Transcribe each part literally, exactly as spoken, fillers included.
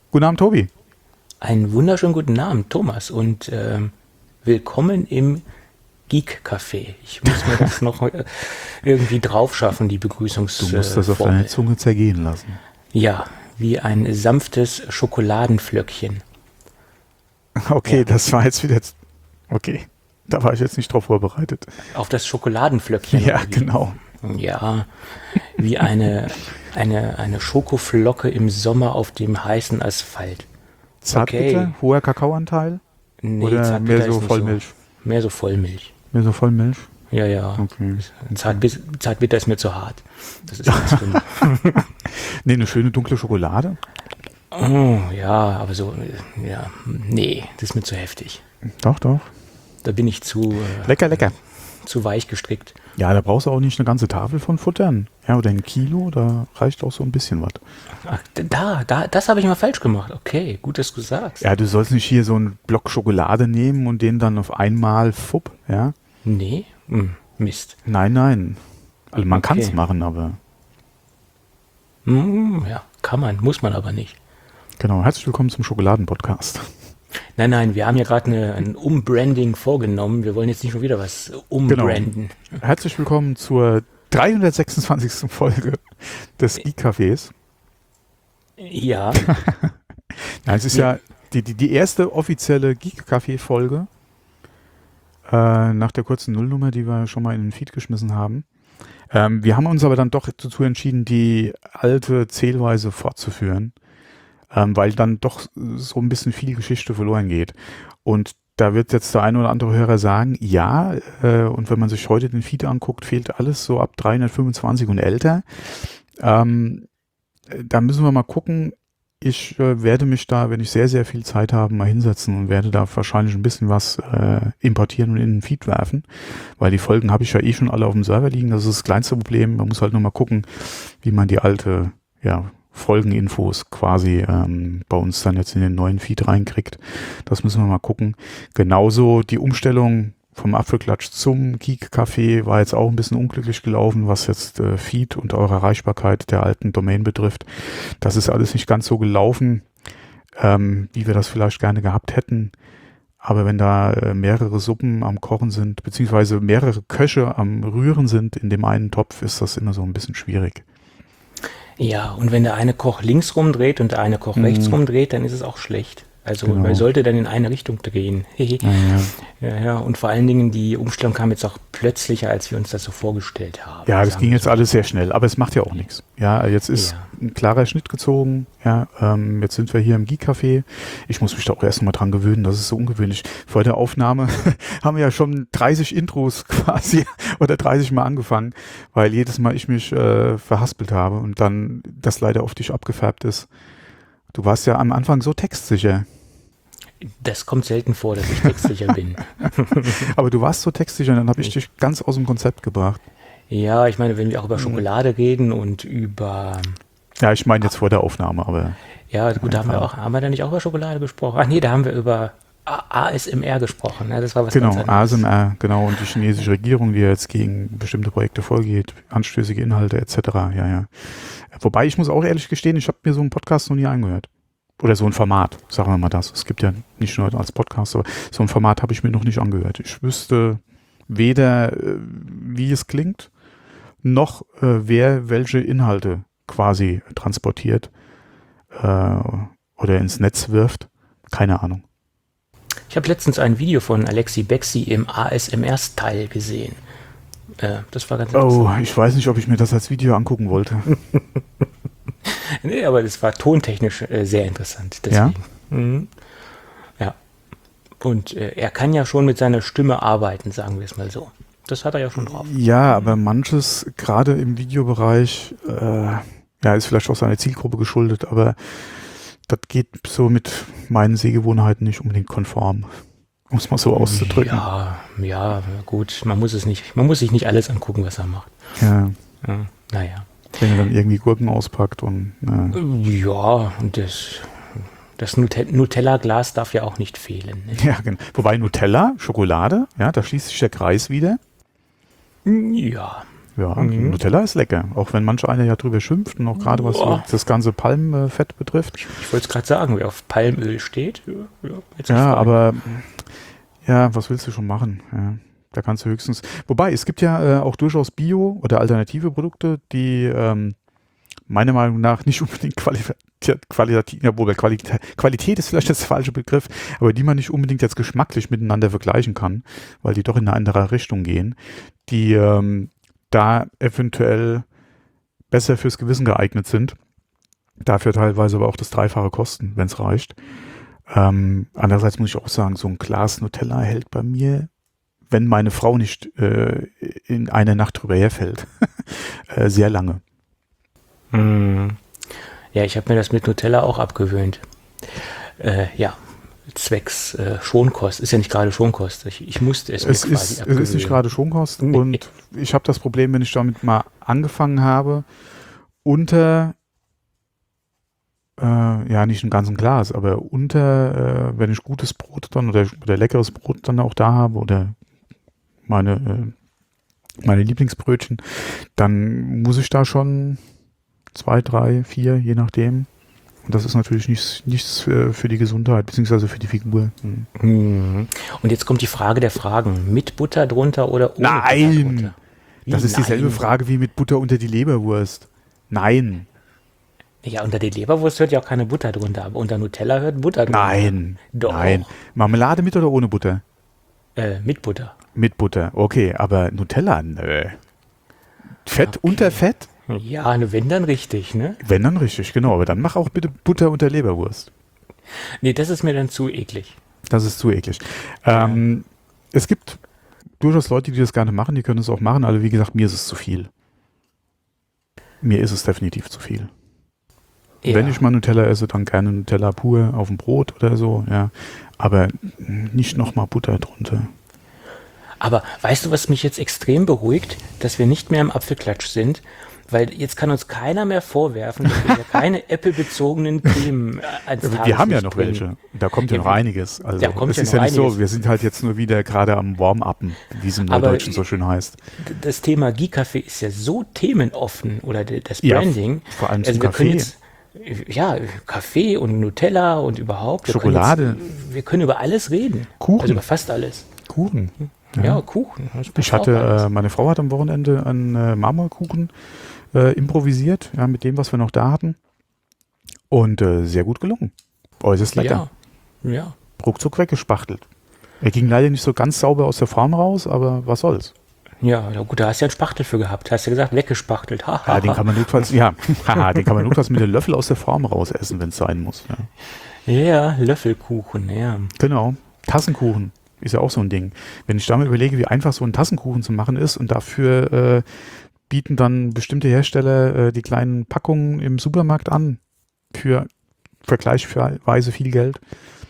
Guten Abend, Tobi. Einen wunderschönen guten Abend, Thomas, und ähm, willkommen im Geek Café. Ich muss mir das noch äh, irgendwie drauf schaffen, die Du Begrüßungsformel. musst das auf deine Zunge zergehen lassen. Ja, wie ein sanftes Schokoladenflöckchen. Okay, Ja. das war jetzt wieder... Okay, da war ich jetzt nicht drauf vorbereitet. Auf das Schokoladenflöckchen. Ja, oder wie? genau. Ja, wie eine, eine, eine Schokoflocke im Sommer auf dem heißen Asphalt. Zartbitter, Okay. hoher Kakaoanteil Nee, oder Zartbitter mehr so ist nicht Vollmilch? So. Mehr so Vollmilch. Mehr so Vollmilch? Ja, ja. Okay. Zartbitter, Zartbitter ist mir zu hart. Das ist nichts für mich. Nee, eine schöne dunkle Schokolade. Oh, ja, aber so, äh, ja, nee, das ist mir zu heftig. Doch, doch. Da bin ich zu, äh, Lecker, lecker. zu weich gestrickt. Ja, da brauchst du auch nicht eine ganze Tafel von Futtern. Ja, oder ein Kilo, da reicht auch so ein bisschen was. Ach, da, da, das habe ich mal falsch gemacht. Okay, gut, dass du sagst. Ja, du sollst nicht hier so einen Block Schokolade nehmen und den dann auf einmal fupp, ja? Nee? Hm, Mist. Nein, nein. Also man Okay. kann es machen, aber... Hm, ja, kann man, muss man aber nicht. Genau, herzlich willkommen zum Schokoladen-Podcast. Nein, nein, wir haben ja gerade eine- ein Umbranding vorgenommen. Wir wollen jetzt nicht schon wieder was umbranden. Herzlich willkommen zur dreihundertsechsundzwanzigsten Folge des Geek-Cafés. Ja, Ja, es ist ja die, die, die erste offizielle Geek-Café-Folge äh, nach der kurzen Nullnummer, die wir schon mal in den Feed geschmissen haben. Ähm, wir haben uns aber dann doch dazu entschieden, die alte Zählweise fortzuführen, ähm, weil dann doch so ein bisschen viel Geschichte verloren geht. Und da wird jetzt der eine oder andere Hörer sagen, ja, äh, und wenn man sich heute den Feed anguckt, fehlt alles so ab dreihundertfünfundzwanzig und älter. Ähm, da müssen wir mal gucken. Ich äh, werde mich da, wenn ich sehr, sehr viel Zeit habe, mal hinsetzen und werde da wahrscheinlich ein bisschen was äh, importieren und in den Feed werfen, weil die Folgen habe ich ja eh schon alle auf dem Server liegen. Das ist das kleinste Problem. Man muss halt nur mal gucken, wie man die alte, ja, Folgeninfos quasi ähm, bei uns dann jetzt in den neuen Feed reinkriegt. Das müssen wir mal gucken. Genauso die Umstellung vom Apfelklatsch zum Geek-Café war jetzt auch ein bisschen unglücklich gelaufen, was jetzt äh, Feed und eure Erreichbarkeit der alten Domain betrifft. Das ist alles nicht ganz so gelaufen, ähm, wie wir das vielleicht gerne gehabt hätten. Aber wenn da äh, mehrere Suppen am Kochen sind, beziehungsweise mehrere Köche am Rühren sind in dem einen Topf, ist das immer so ein bisschen schwierig. ja, und wenn der eine Koch links rumdreht und der eine Koch rechts rumdreht, dann ist es auch schlecht. Also Genau. man sollte dann in eine Richtung drehen. Ja, Ja, ja, und vor allen Dingen, die Umstellung kam jetzt auch plötzlicher, als wir uns das so vorgestellt haben. Ja, das Sagen ging wir jetzt so. alles sehr schnell, aber es macht ja auch nichts. Ja, jetzt ist Ja. ein klarer Schnitt gezogen. Ja, ähm, jetzt sind wir hier im Geek-Café. Ich muss mich da auch erst mal dran gewöhnen, das ist so ungewöhnlich. Vor der Aufnahme haben wir ja schon dreißig Intros quasi oder dreißig Mal angefangen, weil jedes Mal ich mich äh, verhaspelt habe und dann das leider auf dich abgefärbt ist. Du warst ja am Anfang so textsicher. Das kommt selten vor, dass ich textsicher bin. Aber du warst so textsicher, dann habe ich dich ganz aus dem Konzept gebracht. Ja, ich meine, wenn wir auch über Schokolade reden und über... Ja, ich meine jetzt vor der Aufnahme, aber Ja, gut, da haben wir auch, haben wir da nicht auch über Schokolade gesprochen? Ach nee, da haben wir über A- A S M R gesprochen. Ja, das war was genau, ganz A S anderes. M R, genau, und die chinesische Regierung, die jetzt gegen bestimmte Projekte vorgeht, anstößige Inhalte et cetera. Ja, ja. Wobei, ich muss auch ehrlich gestehen, ich habe mir so einen Podcast noch nie angehört. Oder so ein Format, sagen wir mal das. Es gibt ja nicht nur als Podcast, aber so ein Format habe ich mir noch nicht angehört. Ich wüsste weder, äh, wie es klingt, noch äh, wer welche Inhalte quasi transportiert äh, oder ins Netz wirft. Keine Ahnung. Ich habe letztens ein Video von Alexi Bexi im A S M R-Style gesehen. Äh, das war ganz Oh, interessant. ich weiß nicht, ob ich mir das als Video angucken wollte. Nee, aber das war tontechnisch äh, sehr interessant. Deswegen. Mhm. Ja. Und äh, er kann ja schon mit seiner Stimme arbeiten, sagen wir es mal so. Das hat er ja schon drauf. Ja, aber manches, gerade im Videobereich, äh, ja, ist vielleicht auch seiner Zielgruppe geschuldet, aber das geht so mit meinen Sehgewohnheiten nicht unbedingt konform, um es mal so auszudrücken. Ja, ja, gut. Man muss es nicht, man muss sich nicht alles angucken, was er macht. Ja, Ja, naja. wenn er dann irgendwie Gurken auspackt und äh, Ja, und das, das Nute- Nutella-Glas darf ja auch nicht fehlen. Ne? ja, genau. Wobei Nutella, Schokolade, ja, da schließt sich der Kreis wieder. Ja, Ja, mhm. Nutella ist lecker, auch wenn manche einer ja drüber schimpft und auch gerade was so das ganze Palmfett betrifft. Ich, ich wollte es gerade sagen, wer auf Palmöl steht. Ja, ja, ja aber ja, was willst du schon machen? Ja, da kannst du höchstens, wobei es gibt ja äh, auch durchaus Bio- oder alternative Produkte, die ähm, meiner Meinung nach nicht unbedingt qualitativ, qualitativ ja, wobei Qualität, Qualität ist vielleicht das falsche Begriff, aber die man nicht unbedingt jetzt geschmacklich miteinander vergleichen kann, weil die doch in eine andere Richtung gehen, die ähm, da eventuell besser fürs Gewissen geeignet sind, dafür teilweise aber auch das Dreifache kosten, wenn es reicht. Ähm, andererseits muss ich auch sagen, so ein Glas Nutella hält bei mir, wenn meine Frau nicht äh, in einer Nacht drüber herfällt, äh, sehr lange. Mm. Ja, ich habe mir das mit Nutella auch abgewöhnt. Äh, ja, zwecks äh, Schonkost. Ist ja nicht gerade Schonkost. Ich, ich musste es, es mir quasi ist, abgewöhnen. Es ist nicht gerade Schonkost Nee. Und ich habe das Problem, wenn ich damit mal angefangen habe, unter, äh, ja nicht ein ganzen Glas, aber unter, äh, wenn ich gutes Brot dann oder, oder leckeres Brot dann auch da habe oder meine, äh, meine Lieblingsbrötchen, dann muss ich da schon zwei, drei, vier, je nachdem. Und das ist natürlich nichts, nichts für, für die Gesundheit, beziehungsweise für die Figur. Hm. Mhm. Und jetzt kommt die Frage der Fragen. Mit Butter drunter oder ohne Nein! Butter drunter? Das ist Nein. dieselbe Frage wie mit Butter unter die Leberwurst. Nein. Ja, unter die Leberwurst hört ja auch keine Butter drunter, aber unter Nutella hört Butter drunter. Nein. Doch. Nein. Marmelade mit oder ohne Butter? Äh, mit Butter. Mit Butter, okay, aber Nutella, nö. Fett Okay. unter Fett? Ja, ne, wenn dann richtig, ne? Wenn dann richtig, genau. Aber dann mach auch bitte Butter unter Leberwurst. Nee, das ist mir dann zu eklig. Das ist zu eklig. Ähm, es gibt durchaus Leute, die das gerne machen, die können es auch machen, aber wie gesagt, mir ist es zu viel. Mir ist es definitiv zu viel. Ja. Wenn ich mal Nutella esse, dann gerne Nutella pur auf dem Brot oder so, ja. Aber nicht nochmal Butter drunter. Aber weißt du, was mich jetzt extrem beruhigt? Dass wir nicht mehr im Apfelklatsch sind, weil jetzt kann uns keiner mehr vorwerfen, dass wir hier keine Apple-bezogenen Themen ans Wir Tageslicht haben ja noch bringen. welche. Da kommt ja, Ja, noch einiges. Also da kommt es ja ist noch ja nicht einiges. so, wir sind halt jetzt nur wieder gerade am Warm-Uppen, wie es im Aber Neudeutschen so schön heißt. D- Das Thema Geek-Café ist ja so themenoffen oder d- das Ja, Branding. vor allem zum also wir können Kaffee. jetzt, äh, ja, Kaffee und Nutella und überhaupt. Wir Schokolade. Können jetzt, wir können über alles reden. Kuchen. Also über fast alles. Kuchen. Ja, Kuchen. Das passt Ich hatte, auch alles. äh, meine Frau hat am Wochenende einen äh, Marmorkuchen äh, improvisiert, ja, mit dem, was wir noch da hatten. Und äh, sehr gut gelungen. Äußerst lecker. Ja, ja. Ruckzuck weggespachtelt. Er ging leider nicht so ganz sauber aus der Form raus, aber was soll's. Ja, na gut, da hast du ja einen Spachtel für gehabt. Hast du ja gesagt, weggespachtelt. Ha, ha, Ja, den ha. kann man notfalls, ja, haha, den kann man notfalls mit dem Löffel aus der Form raus essen, wenn es sein muss. Ja. Ja, Löffelkuchen, ja. Genau. Tassenkuchen ist ja auch so ein Ding. Wenn ich da mal überlege, wie einfach so ein Tassenkuchen zu machen ist und dafür äh, bieten dann bestimmte Hersteller äh, die kleinen Packungen im Supermarkt an für vergleichsweise viel Geld.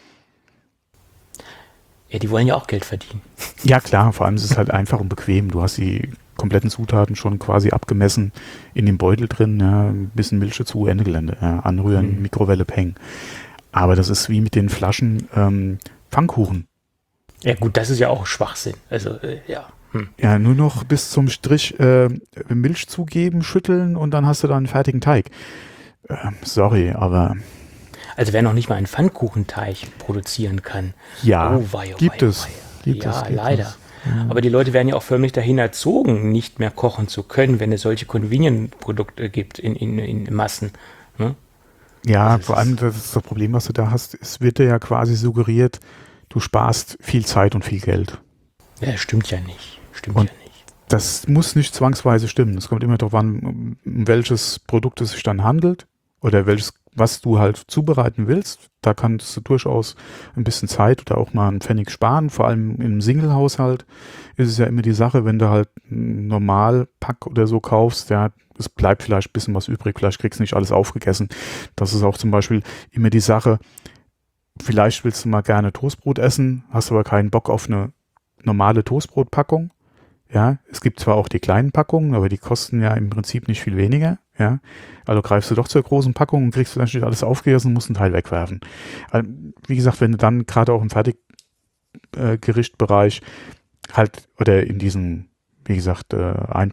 Ja, die wollen ja auch Geld verdienen. Ja klar, vor allem ist es halt einfach und bequem. Du hast die kompletten Zutaten schon quasi abgemessen in dem Beutel drin, ja, ein bisschen Milch dazu, Ende Gelände, ja, anrühren, Mhm. Mikrowelle, peng. Aber das ist wie mit den Flaschen ähm, Pfannkuchen. Ja gut, das ist ja auch Schwachsinn. Also, äh, ja. Hm. Ja, nur noch bis zum Strich äh, Milch zugeben, schütteln und dann hast du da einen fertigen Teig. Ähm, sorry, aber Also wer noch nicht mal einen Pfannkuchenteig produzieren kann. ja, oh, wei, oh, gibt wei, es. wei. Gibt ja, es, gibt leider. es. Ja. Aber die Leute werden ja auch förmlich dahin erzogen, nicht mehr kochen zu können, wenn es solche Convenient-Produkte gibt in, in, in Massen. Ne? Ja, Das ist- vor allem das ist das Problem, was du da hast. Es wird dir ja quasi suggeriert, du sparst viel Zeit und viel Geld. Ja, stimmt ja nicht. Stimmt Und- ja nicht. Das muss nicht zwangsweise stimmen. Es kommt immer darauf an, um um welches Produkt es sich dann handelt oder welches, was du halt zubereiten willst. Da kannst du durchaus ein bisschen Zeit oder auch mal einen Pfennig sparen. Vor allem im Single-Haushalt ist es ja immer die Sache, wenn du halt einen Normalpack oder so kaufst, ja, es bleibt vielleicht ein bisschen was übrig, vielleicht kriegst du nicht alles aufgegessen. Das ist auch zum Beispiel immer die Sache, vielleicht willst du mal gerne Toastbrot essen, hast aber keinen Bock auf eine normale Toastbrotpackung. Ja, es gibt zwar auch die kleinen Packungen, aber die kosten ja im Prinzip nicht viel weniger. Ja, also greifst du doch zur großen Packung und kriegst vielleicht nicht alles aufgegessen und musst einen Teil wegwerfen. Also, wie gesagt, wenn du dann gerade auch im Fertiggerichtbereich halt oder in diesen wie gesagt, äh,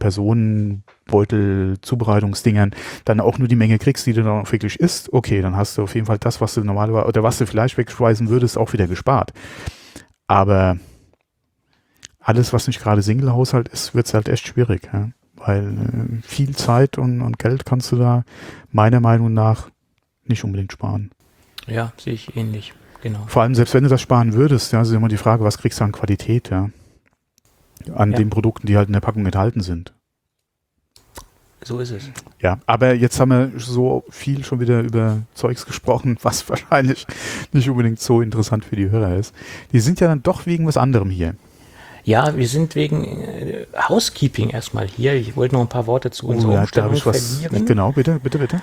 Ein-Personen-Beutel-Zubereitungsdingern dann auch nur die Menge kriegst, die du dann auch wirklich isst, okay, dann hast du auf jeden Fall das, was du normalerweise, oder was du vielleicht wegschmeißen würdest, auch wieder gespart. Aber alles, was nicht gerade Single-Haushalt ist, wird es halt echt schwierig, ja? Weil äh, viel Zeit und, und Geld kannst du da meiner Meinung nach nicht unbedingt sparen. Ja, sehe ich ähnlich, genau. Vor allem, selbst wenn du das sparen würdest, ja, ist immer die Frage, was kriegst du an Qualität, ja, an Ja. den Produkten, die halt in der Packung enthalten sind. So ist es. Ja, aber jetzt haben wir so viel schon wieder über Zeugs gesprochen, was wahrscheinlich nicht unbedingt so interessant für die Hörer ist. Die sind ja dann doch wegen was anderem hier. Ja, wir sind wegen äh, Housekeeping erstmal hier. Ich wollte noch ein paar Worte zu unserer Oh, ja, da Umstellung habe ich was. verlieren. Genau, bitte, bitte, bitte.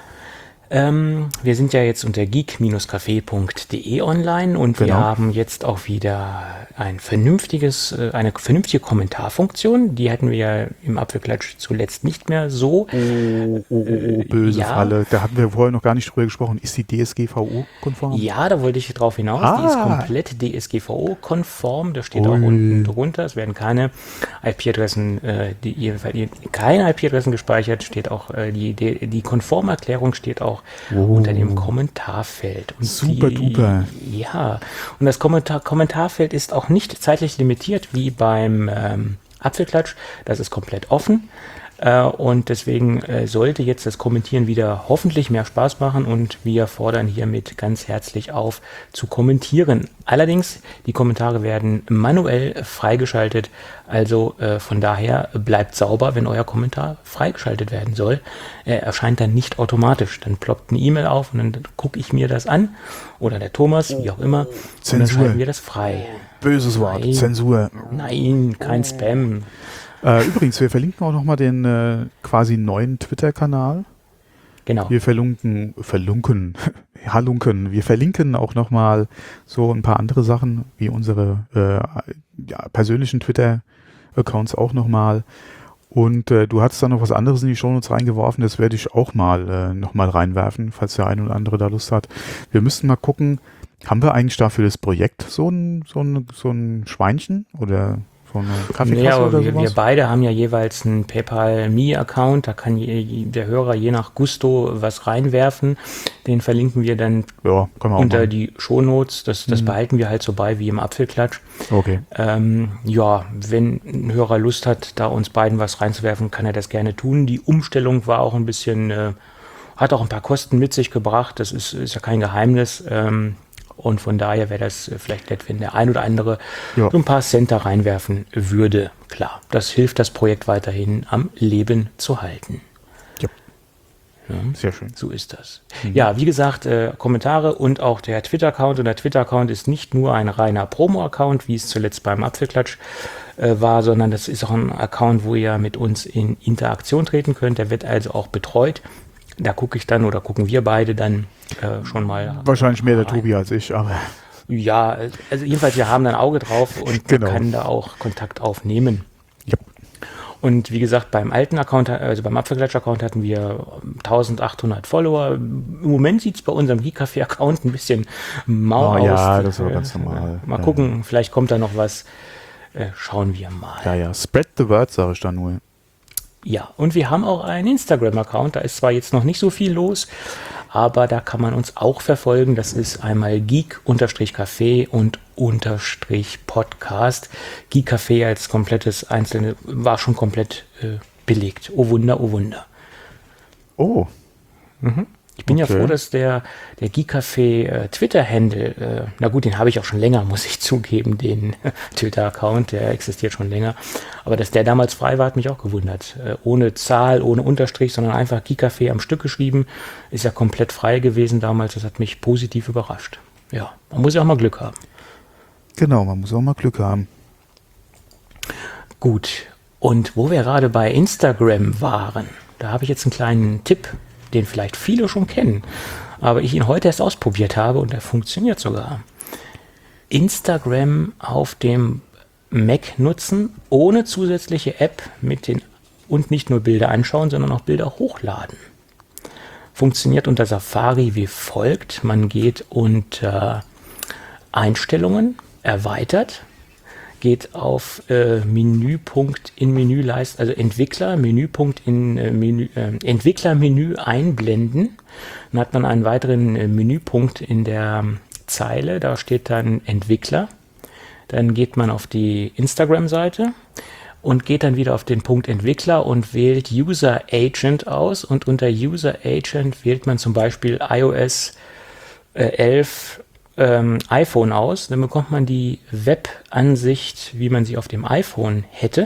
Ähm, wir sind ja jetzt unter geek Café punkt de online und wir Genau. haben jetzt auch wieder ein vernünftiges, äh, eine vernünftige Kommentarfunktion. Die hatten wir ja im Apfelklatsch zuletzt nicht mehr so. Oh, oh, oh, böse ja. Falle. Da hatten wir vorher noch gar nicht drüber gesprochen. Ist die D S G V O-konform? Ja, da wollte ich drauf hinaus. Ah. Die ist komplett D S G V O-konform. Da steht Ui. auch unten drunter. Es werden keine I P-Adressen, äh, die, jedenfalls keine I P-Adressen gespeichert. Steht auch äh, die, die, die Konformerklärung steht auch Oh. unter dem Kommentarfeld. Und Super die, duper. Ja, und das Kommentar Kommentarfeld ist auch nicht zeitlich limitiert wie beim ähm, Apfelklatsch. Das ist komplett offen. Äh, und deswegen äh, sollte jetzt das Kommentieren wieder hoffentlich mehr Spaß machen und wir fordern hiermit ganz herzlich auf zu kommentieren. Allerdings, die Kommentare werden manuell freigeschaltet, also äh, von daher bleibt sauber, wenn euer Kommentar freigeschaltet werden soll. Er erscheint dann nicht automatisch. Dann ploppt eine E-Mail auf und dann gucke ich mir das an oder der Thomas, wie auch immer, und dann Zensur. schalten wir das frei. Böses Wort. Nein. Zensur. Nein, kein Spam. Äh, übrigens, wir verlinken auch nochmal den äh, quasi neuen Twitter-Kanal. Genau. Wir verlinken, verlunken, halunken. Wir verlinken auch nochmal so ein paar andere Sachen, wie unsere äh, ja, persönlichen Twitter-Accounts auch nochmal. Und äh, du hattest da noch was anderes in die Shownotes reingeworfen, das werde ich auch mal äh, nochmal reinwerfen, falls der eine oder andere da Lust hat. Wir müssten mal gucken, haben wir eigentlich da für das Projekt so ein, so ein, so ein Schweinchen oder so eine Kaffeekasse Naja, aber oder wir, sowas? wir beide haben ja jeweils einen PayPal-Me-Account, da kann je, der Hörer je nach Gusto was reinwerfen. Den verlinken wir dann Ja, können wir auch unter machen. die Shownotes. Das, das Mhm. behalten wir halt so bei wie im Apfelklatsch. Okay. Ähm, ja, wenn ein Hörer Lust hat, da uns beiden was reinzuwerfen, kann er das gerne tun. Die Umstellung war auch ein bisschen, äh, hat auch ein paar Kosten mit sich gebracht. Das ist, ist ja kein Geheimnis. Ähm, und von daher wäre das äh, vielleicht nett, wenn der ein oder andere Ja. so ein paar Cent da reinwerfen würde. Klar, das hilft, das Projekt weiterhin am Leben zu halten. Ja. Ja. Sehr schön. So ist das. Ja, wie gesagt, äh, Kommentare und auch der Twitter-Account. Und der Twitter-Account ist nicht nur ein reiner Promo-Account, wie es zuletzt beim Apfelklatsch äh, war, sondern das ist auch ein Account, wo ihr mit uns in Interaktion treten könnt. Der wird also auch betreut. Da gucke ich dann oder gucken wir beide dann äh, schon mal. Wahrscheinlich mehr der rein. Tobi als ich, aber Ja, also jedenffalls, wir haben ein Auge drauf und Genau. man kann da auch Kontakt aufnehmen. ja. Und wie gesagt, beim alten Account, also beim Apfelklatsch-Account hatten wir eintausendachthundert Follower. Im Moment sieht es bei unserem Geek-Café-Account ein bisschen mau Oh aus. ja, das ist aber ganz normal. Mal Ja, gucken, vielleicht kommt da noch was. Äh, schauen wir mal. Ja, ja. Spread the word, sage ich da nur. Ja, und wir haben auch einen Instagram-Account. Da ist zwar jetzt noch nicht so viel los, aber da kann man uns auch verfolgen. Das ist einmal geek-café und unterstrich Podcast. Geek Café als komplettes einzelne war schon komplett äh, belegt. Oh Wunder, oh Wunder. Oh, Ich bin Okay. ja froh, dass der, der Geek Café äh, Twitter-Handle, äh, na gut, den habe ich auch schon länger, muss ich zugeben, den Twitter-Account, der existiert schon länger. Aber dass der damals frei war, hat mich auch gewundert. Äh, ohne Zahl, ohne Unterstrich, sondern einfach Geek Café am Stück geschrieben. Ist ja komplett frei gewesen damals. Das hat mich positiv überrascht. Ja, man muss ja auch mal Glück haben. genau, man muss auch mal Glück haben. Gut, und wo wir gerade bei Instagram waren, da habe ich jetzt einen kleinen Tipp, den vielleicht viele schon kennen, aber ich ihn heute erst ausprobiert habe und der funktioniert sogar. Instagram auf dem Mac nutzen, ohne zusätzliche App mit den und nicht nur Bilder anschauen, sondern auch Bilder hochladen. Funktioniert unter Safari wie folgt. Man geht unter Einstellungen, erweitert, geht auf äh, Menüpunkt in Menüleiste, also Entwickler, Menüpunkt in äh, Menü, äh, Entwicklermenü einblenden. Dann hat man einen weiteren äh, Menüpunkt in der Zeile, da steht dann Entwickler. Dann geht man auf die Instagram-Seite und geht dann wieder auf den Punkt Entwickler und wählt User Agent aus. Und unter User Agent wählt man zum Beispiel iOS äh, elf ähm, iPhone aus. Dann bekommt man die Webansicht, wie man sie auf dem iPhone hätte.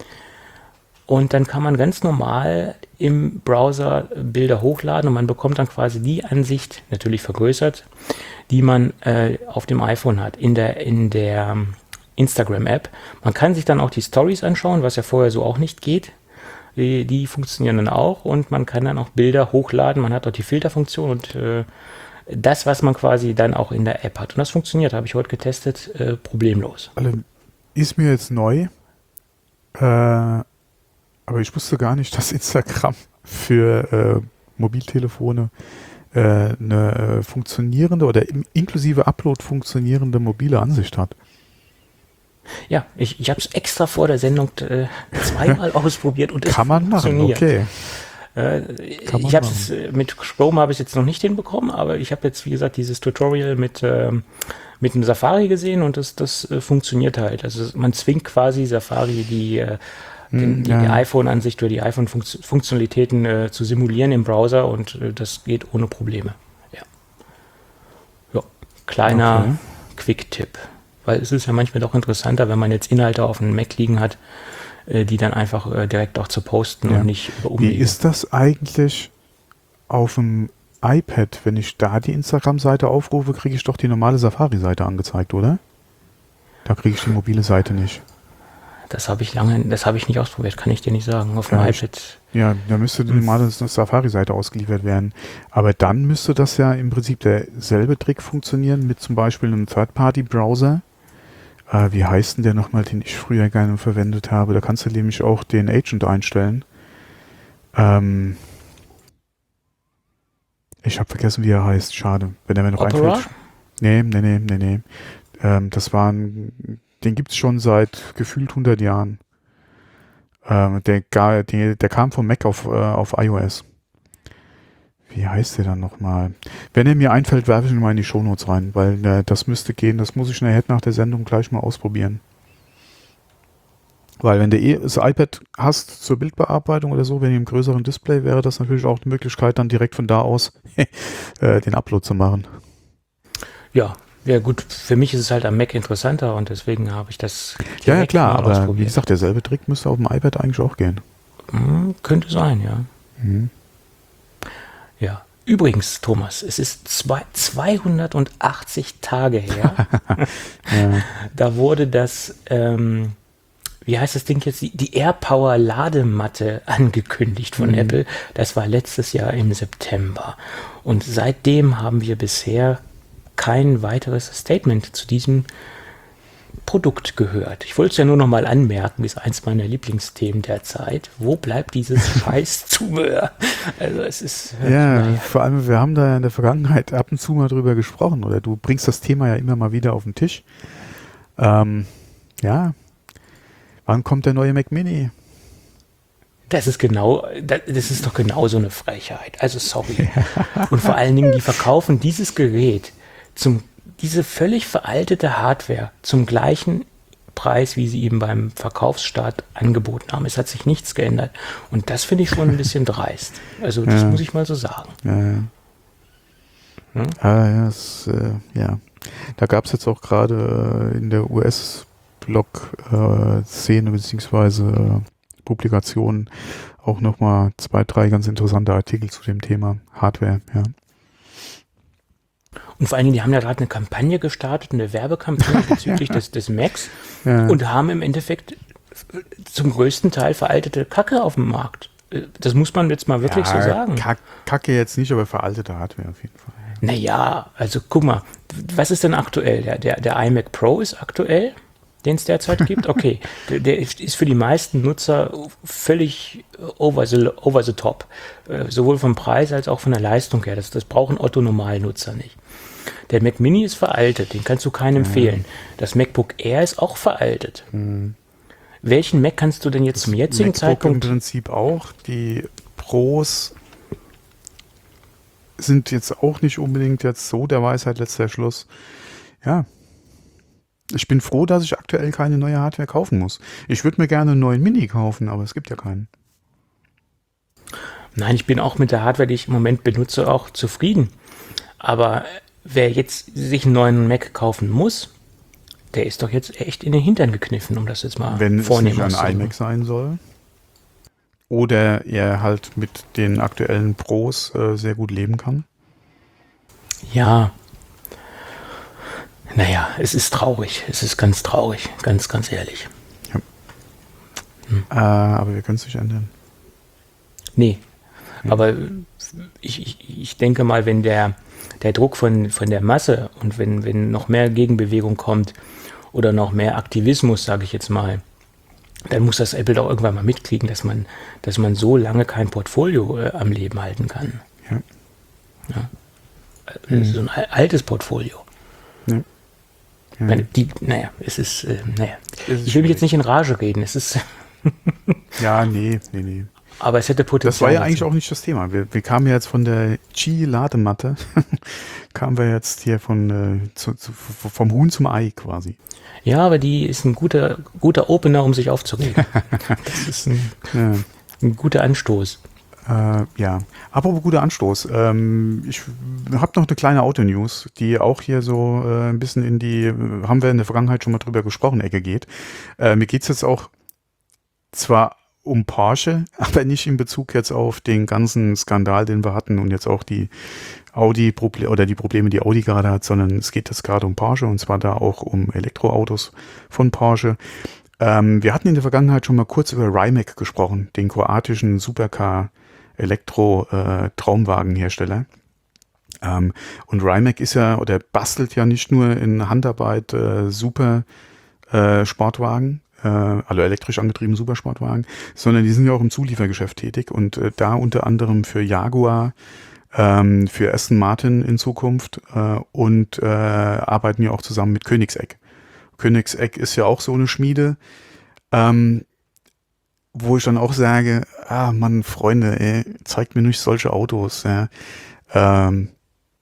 Und dann kann man ganz normal im Browser Bilder hochladen und man bekommt dann quasi die Ansicht, natürlich vergrößert, die man äh, auf dem iPhone hat, in der, in der Instagram-App. Man kann sich dann auch die Stories anschauen, was ja vorher so auch nicht geht. Die, die funktionieren dann auch und man kann dann auch Bilder hochladen. Man hat auch die Filterfunktion und äh, das, was man quasi dann auch in der App hat. Und das funktioniert, habe ich heute getestet, äh, problemlos. Also, ist mir jetzt neu, äh, aber ich wusste gar nicht, dass Instagram für äh, Mobiltelefone äh, eine äh, funktionierende oder im, inklusive Upload funktionierende mobile Ansicht hat. Ja, ich, ich habe es extra vor der Sendung äh, zweimal ausprobiert und es Kann man machen, okay. Äh, Kann man ich habe es mit Chrome habe ich jetzt noch nicht hinbekommen, aber ich habe jetzt wie gesagt dieses Tutorial mit ähm, mit dem Safari gesehen und das das äh, funktioniert halt. Also man zwingt quasi Safari die äh, den, die, ja. die iPhone-Ansicht oder die iPhone-Funktionalitäten äh, zu simulieren im Browser und äh, das geht ohne Probleme. Ja, ja. Kleiner Okay. Quick-Tipp. Weil es ist ja manchmal doch interessanter, wenn man jetzt Inhalte auf einem Mac liegen hat, äh, die dann einfach äh, direkt auch zu posten Ja. und nicht über Wie Umwege. ist das eigentlich auf dem iPad? Wenn ich da die Instagram-Seite aufrufe, kriege ich doch die normale Safari-Seite angezeigt, oder? Da kriege ich die mobile Seite nicht. Das habe ich lange, das habe ich nicht ausprobiert, kann ich dir nicht sagen. Auf dem Ja, iPad. Ja, da müsste die normale Safari-Seite ausgeliefert werden. Aber dann müsste das ja im Prinzip derselbe Trick funktionieren mit zum Beispiel einem Third-Party-Browser. Äh, wie heißt denn der nochmal, den ich früher gerne verwendet habe? Da kannst du nämlich auch den Agent einstellen. Ähm, ich habe vergessen, wie er heißt. Schade. Wenn er mir noch Opera? einfällt. Nee, nee, nee, nee, nee. Ähm, das war ein, den gibt's schon seit gefühlt hundert Jahren. Ähm, der, gar- der, der kam vom Mac auf, äh, auf iOS. Wie heißt der dann nochmal? Wenn er mir einfällt, werfe ich ihn mal in die Shownotes rein, weil äh, das müsste gehen. Das muss ich nachher nach der Sendung gleich mal ausprobieren. Weil wenn du eh das iPad hast zur Bildbearbeitung oder so, wenn ihr im größeren Display, wäre das natürlich auch eine Möglichkeit, dann direkt von da aus äh, den Upload zu machen. Ja, ja gut, für mich ist es halt am Mac interessanter und deswegen habe ich das Ja, ja direkt klar, mal aber wie ausprobiert. gesagt, derselbe Trick müsste auf dem iPad eigentlich auch gehen. Hm, könnte sein, ja. Mhm. Ja. Übrigens, Thomas, es ist zwei, zweihundertachtzig Tage her. Ja. Da wurde das, ähm, wie heißt das Ding jetzt, die, die AirPower Ladematte angekündigt von Mhm. Apple. Das war letztes Jahr im September. Und seitdem haben wir bisher kein weiteres Statement zu diesem Produkt gehört. Ich wollte es ja nur noch mal anmerken, ist eins meiner Lieblingsthemen der Zeit. Wo bleibt dieses scheiß Zubehör? Also es ist... Ja, naja. vor allem, wir haben da in der Vergangenheit ab und zu mal drüber gesprochen, oder du bringst das Thema ja immer mal wieder auf den Tisch. Ähm, ja, wann kommt der neue Mac Mini? Das ist genau, das, das ist doch genau so eine Frechheit. Also sorry. Und vor allen Dingen, die verkaufen dieses Gerät zum, diese völlig veraltete Hardware zum gleichen Preis, wie sie eben beim Verkaufsstart angeboten haben. Es hat sich nichts geändert. Und das finde ich schon ein bisschen dreist. Also das Ja. muss ich mal so sagen. Ja, ja. Hm? Ah, ja, es, äh, ja. Da gab es jetzt auch gerade äh, in der U S-Blog-Szene beziehungsweise äh, Publikationen auch nochmal zwei, drei ganz interessante Artikel zu dem Thema Hardware, ja. Und vor allen Dingen, die haben ja gerade eine Kampagne gestartet, eine Werbekampagne bezüglich des, des Macs Ja. und haben im Endeffekt zum größten Teil veraltete Kacke auf dem Markt. Das muss man jetzt mal wirklich so sagen. Kack, Kacke jetzt nicht, aber veraltete Hardware auf jeden Fall. Naja, also guck mal, was ist denn aktuell? Der, der, der iMac Pro ist aktuell, den es derzeit gibt. Okay, der, der ist für die meisten Nutzer völlig over the, over the top. Äh, sowohl vom Preis als auch von der Leistung her. Das, das brauchen Otto-Normalnutzer nicht. Der Mac Mini ist veraltet, den kannst du keinem empfehlen. Das MacBook Air ist auch veraltet. Hm. Welchen Mac kannst du denn jetzt Das zum jetzigen MacBook Zeitpunkt... im Prinzip auch. Die Pros sind jetzt auch nicht unbedingt jetzt so der Weisheit letzter Schluss. Ja. Ich bin froh, dass ich aktuell keine neue Hardware kaufen muss. Ich würde mir gerne einen neuen Mini kaufen, aber es gibt ja keinen. Nein, ich bin auch mit der Hardware, die ich im Moment benutze, auch zufrieden. Aber wer jetzt sich einen neuen Mac kaufen muss, der ist doch jetzt echt in den Hintern gekniffen, um das jetzt mal Wenn es vornehm nicht ein auszudrücken. iMac sein soll. Oder er halt mit den aktuellen Pros äh, sehr gut leben kann. Ja. Naja, es ist traurig. Es ist ganz traurig. Ganz, ganz ehrlich. Äh, aber wir können es nicht ändern. Nee. Ja. Aber ich, ich, ich denke mal, wenn der, der Druck von, von der Masse und wenn, wenn noch mehr Gegenbewegung kommt oder noch mehr Aktivismus, sage ich jetzt mal, dann muss das Apple doch irgendwann mal mitkriegen, dass man, dass man so lange kein Portfolio äh, am Leben halten kann. Ja. Ja. Mhm. So ein al- altes Portfolio. Ja. Ja. Ich meine, die, naja, es ist, äh, naja. Es ist Ich will mich jetzt schwierig. nicht in Rage reden, es ist, Ja, nee, nee, nee. aber es hätte Potenzial. Das war ja dazu. eigentlich auch nicht das Thema. Wir, wir kamen ja jetzt von der Qi-Ladematte, kamen wir jetzt hier von, äh, zu, zu, vom Huhn zum Ei quasi. Ja, aber die ist ein guter, guter Opener, um sich aufzuregen. Das ist ein, Ja. ein guter Anstoß. Äh, ja, apropos guter Anstoß. Ähm, ich habe noch eine kleine Auto-News, die auch hier so äh, ein bisschen in die, haben wir in der Vergangenheit schon mal drüber gesprochen, Ecke geht. Äh, mir geht's jetzt auch zwar um Porsche, aber nicht in Bezug jetzt auf den ganzen Skandal, den wir hatten und jetzt auch die Audi oder die Probleme, die Audi gerade hat, sondern es geht jetzt gerade um Porsche und zwar da auch um Elektroautos von Porsche. Ähm, wir hatten in der Vergangenheit schon mal kurz über Rimac gesprochen, den kroatischen Supercar Elektro-Traumwagenhersteller. Äh, ähm, und Rimac ist ja, oder bastelt ja nicht nur in Handarbeit äh, super äh, Sportwagen, äh, also elektrisch angetrieben Supersportwagen, sondern die sind ja auch im Zuliefergeschäft tätig und äh, da unter anderem für Jaguar, ähm, für Aston Martin in Zukunft äh, und äh, arbeiten ja auch zusammen mit Koenigsegg. Koenigsegg ist ja auch so eine Schmiede, ähm, wo ich dann auch sage, ah Mann, Freunde, ey, zeigt mir nicht solche Autos. Ja. Ähm,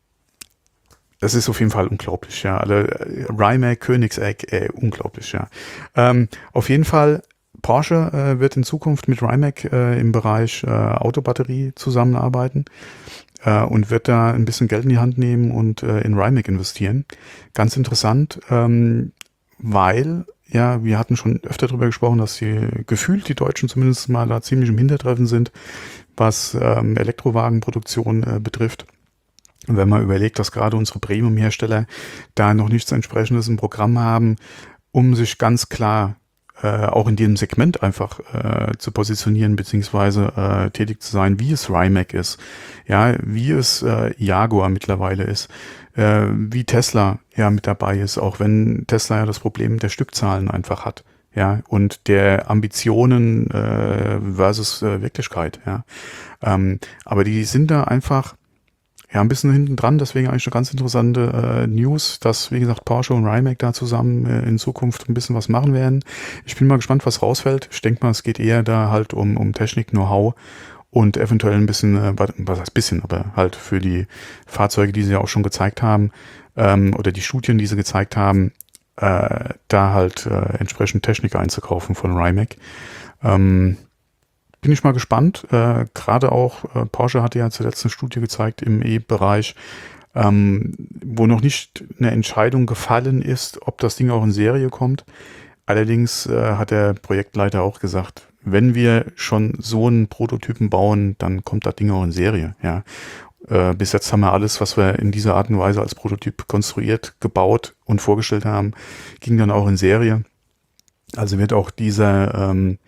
das ist auf jeden Fall unglaublich, ja. Also, Rimac, Koenigsegg, ey, unglaublich, ja. Ähm, auf jeden Fall, Porsche äh, wird in Zukunft mit Rimac äh, im Bereich äh, Autobatterie zusammenarbeiten äh, und wird da ein bisschen Geld in die Hand nehmen und äh, in Rimac investieren. Ganz interessant, ähm, weil ja, wir hatten schon öfter darüber gesprochen, dass die gefühlt die Deutschen zumindest mal da ziemlich im Hintertreffen sind, was ähm, Elektrowagenproduktion äh, betrifft. Und wenn man überlegt, dass gerade unsere Premium-Hersteller da noch nichts entsprechendes im Programm haben, um sich ganz klar äh, auch in diesem Segment einfach äh, zu positionieren, beziehungsweise äh, tätig zu sein, wie es Rimac ist, ja, wie es äh, Jaguar mittlerweile ist, äh, wie Tesla ja mit dabei ist, auch wenn Tesla ja das Problem der Stückzahlen einfach hat, ja, und der Ambitionen äh, versus äh, Wirklichkeit, ja. Ähm, aber die sind da einfach ja ein bisschen hinten dran, deswegen eigentlich eine ganz interessante äh, News, dass, wie gesagt, Porsche und Rimac da zusammen äh, in Zukunft ein bisschen was machen werden. Ich bin mal gespannt, was rausfällt. Ich denke mal, es geht eher da halt um, um Technik, Know-how und eventuell ein bisschen, äh, was heißt bisschen, aber halt für die Fahrzeuge, die sie ja auch schon gezeigt haben, ähm, oder die Studien, die sie gezeigt haben, äh, da halt äh, entsprechend Technik einzukaufen von Rimac. Ähm, Bin ich mal gespannt. Äh, Gerade auch äh, Porsche hatte ja zuletzt eine Studie gezeigt im E-Bereich, ähm, wo noch nicht eine Entscheidung gefallen ist, ob das Ding auch in Serie kommt. Allerdings äh, hat der Projektleiter auch gesagt, wenn wir schon so einen Prototypen bauen, dann kommt das Ding auch in Serie. Ja. Äh, bis jetzt haben wir alles, was wir in dieser Art und Weise als Prototyp konstruiert, gebaut und vorgestellt haben, ging dann auch in Serie. Also wird auch dieser ähm,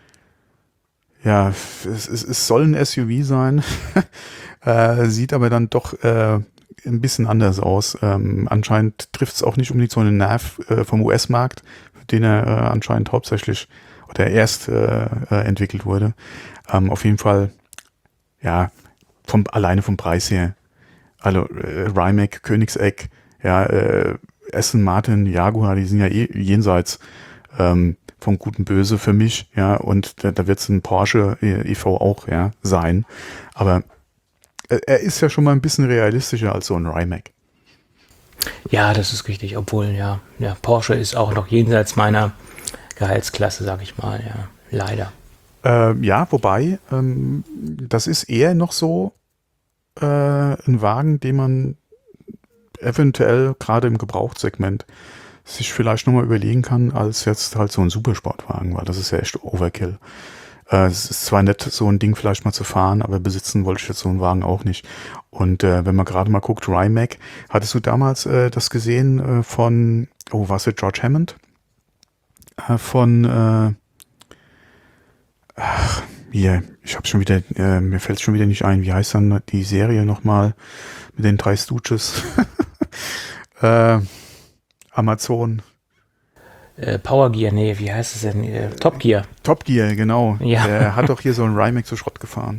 Ja, es, es, es soll ein S U V sein, äh, sieht aber dann doch äh, ein bisschen anders aus. Ähm, anscheinend trifft es auch nicht unbedingt so einen Nerv äh, vom U S-Markt, für den er äh, anscheinend hauptsächlich oder erst äh, äh, entwickelt wurde. Ähm, auf jeden Fall, ja, vom, alleine vom Preis her. Also äh, Rimac, Koenigsegg, Ja, äh, Aston Martin, Jaguar, die sind ja eh jenseits ähm, von Gut und Böse für mich, ja, und da, da wird es ein Porsche E V auch, ja, sein. Aber äh, er ist ja schon mal ein bisschen realistischer als so ein Rimac. Ja, das ist richtig, obwohl, ja, ja, Porsche ist auch noch jenseits meiner Gehaltsklasse, sag ich mal, ja, leider. Ähm, ja, wobei, ähm, das ist eher noch so äh, ein Wagen, den man eventuell gerade im Gebrauchtssegment sich vielleicht nochmal überlegen kann, als jetzt halt so ein Supersportwagen, weil das ist ja echt Overkill. Äh, es ist zwar nett, so ein Ding vielleicht mal zu fahren, aber besitzen wollte ich jetzt so einen Wagen auch nicht. Und äh, wenn man gerade mal guckt, Rimac, hattest du damals äh, das gesehen äh, von, oh, was ist George Hammond? Äh, von, äh, ach, hier, ich habe schon wieder, äh, mir fällt schon wieder nicht ein, wie heißt dann die Serie nochmal mit den drei Stooges? äh, Amazon. Äh, Power Gear, nee, wie heißt es denn? Äh, Top Gear. Top Gear, genau. Ja. Der hat doch hier so einen Rimac zu Schrott gefahren.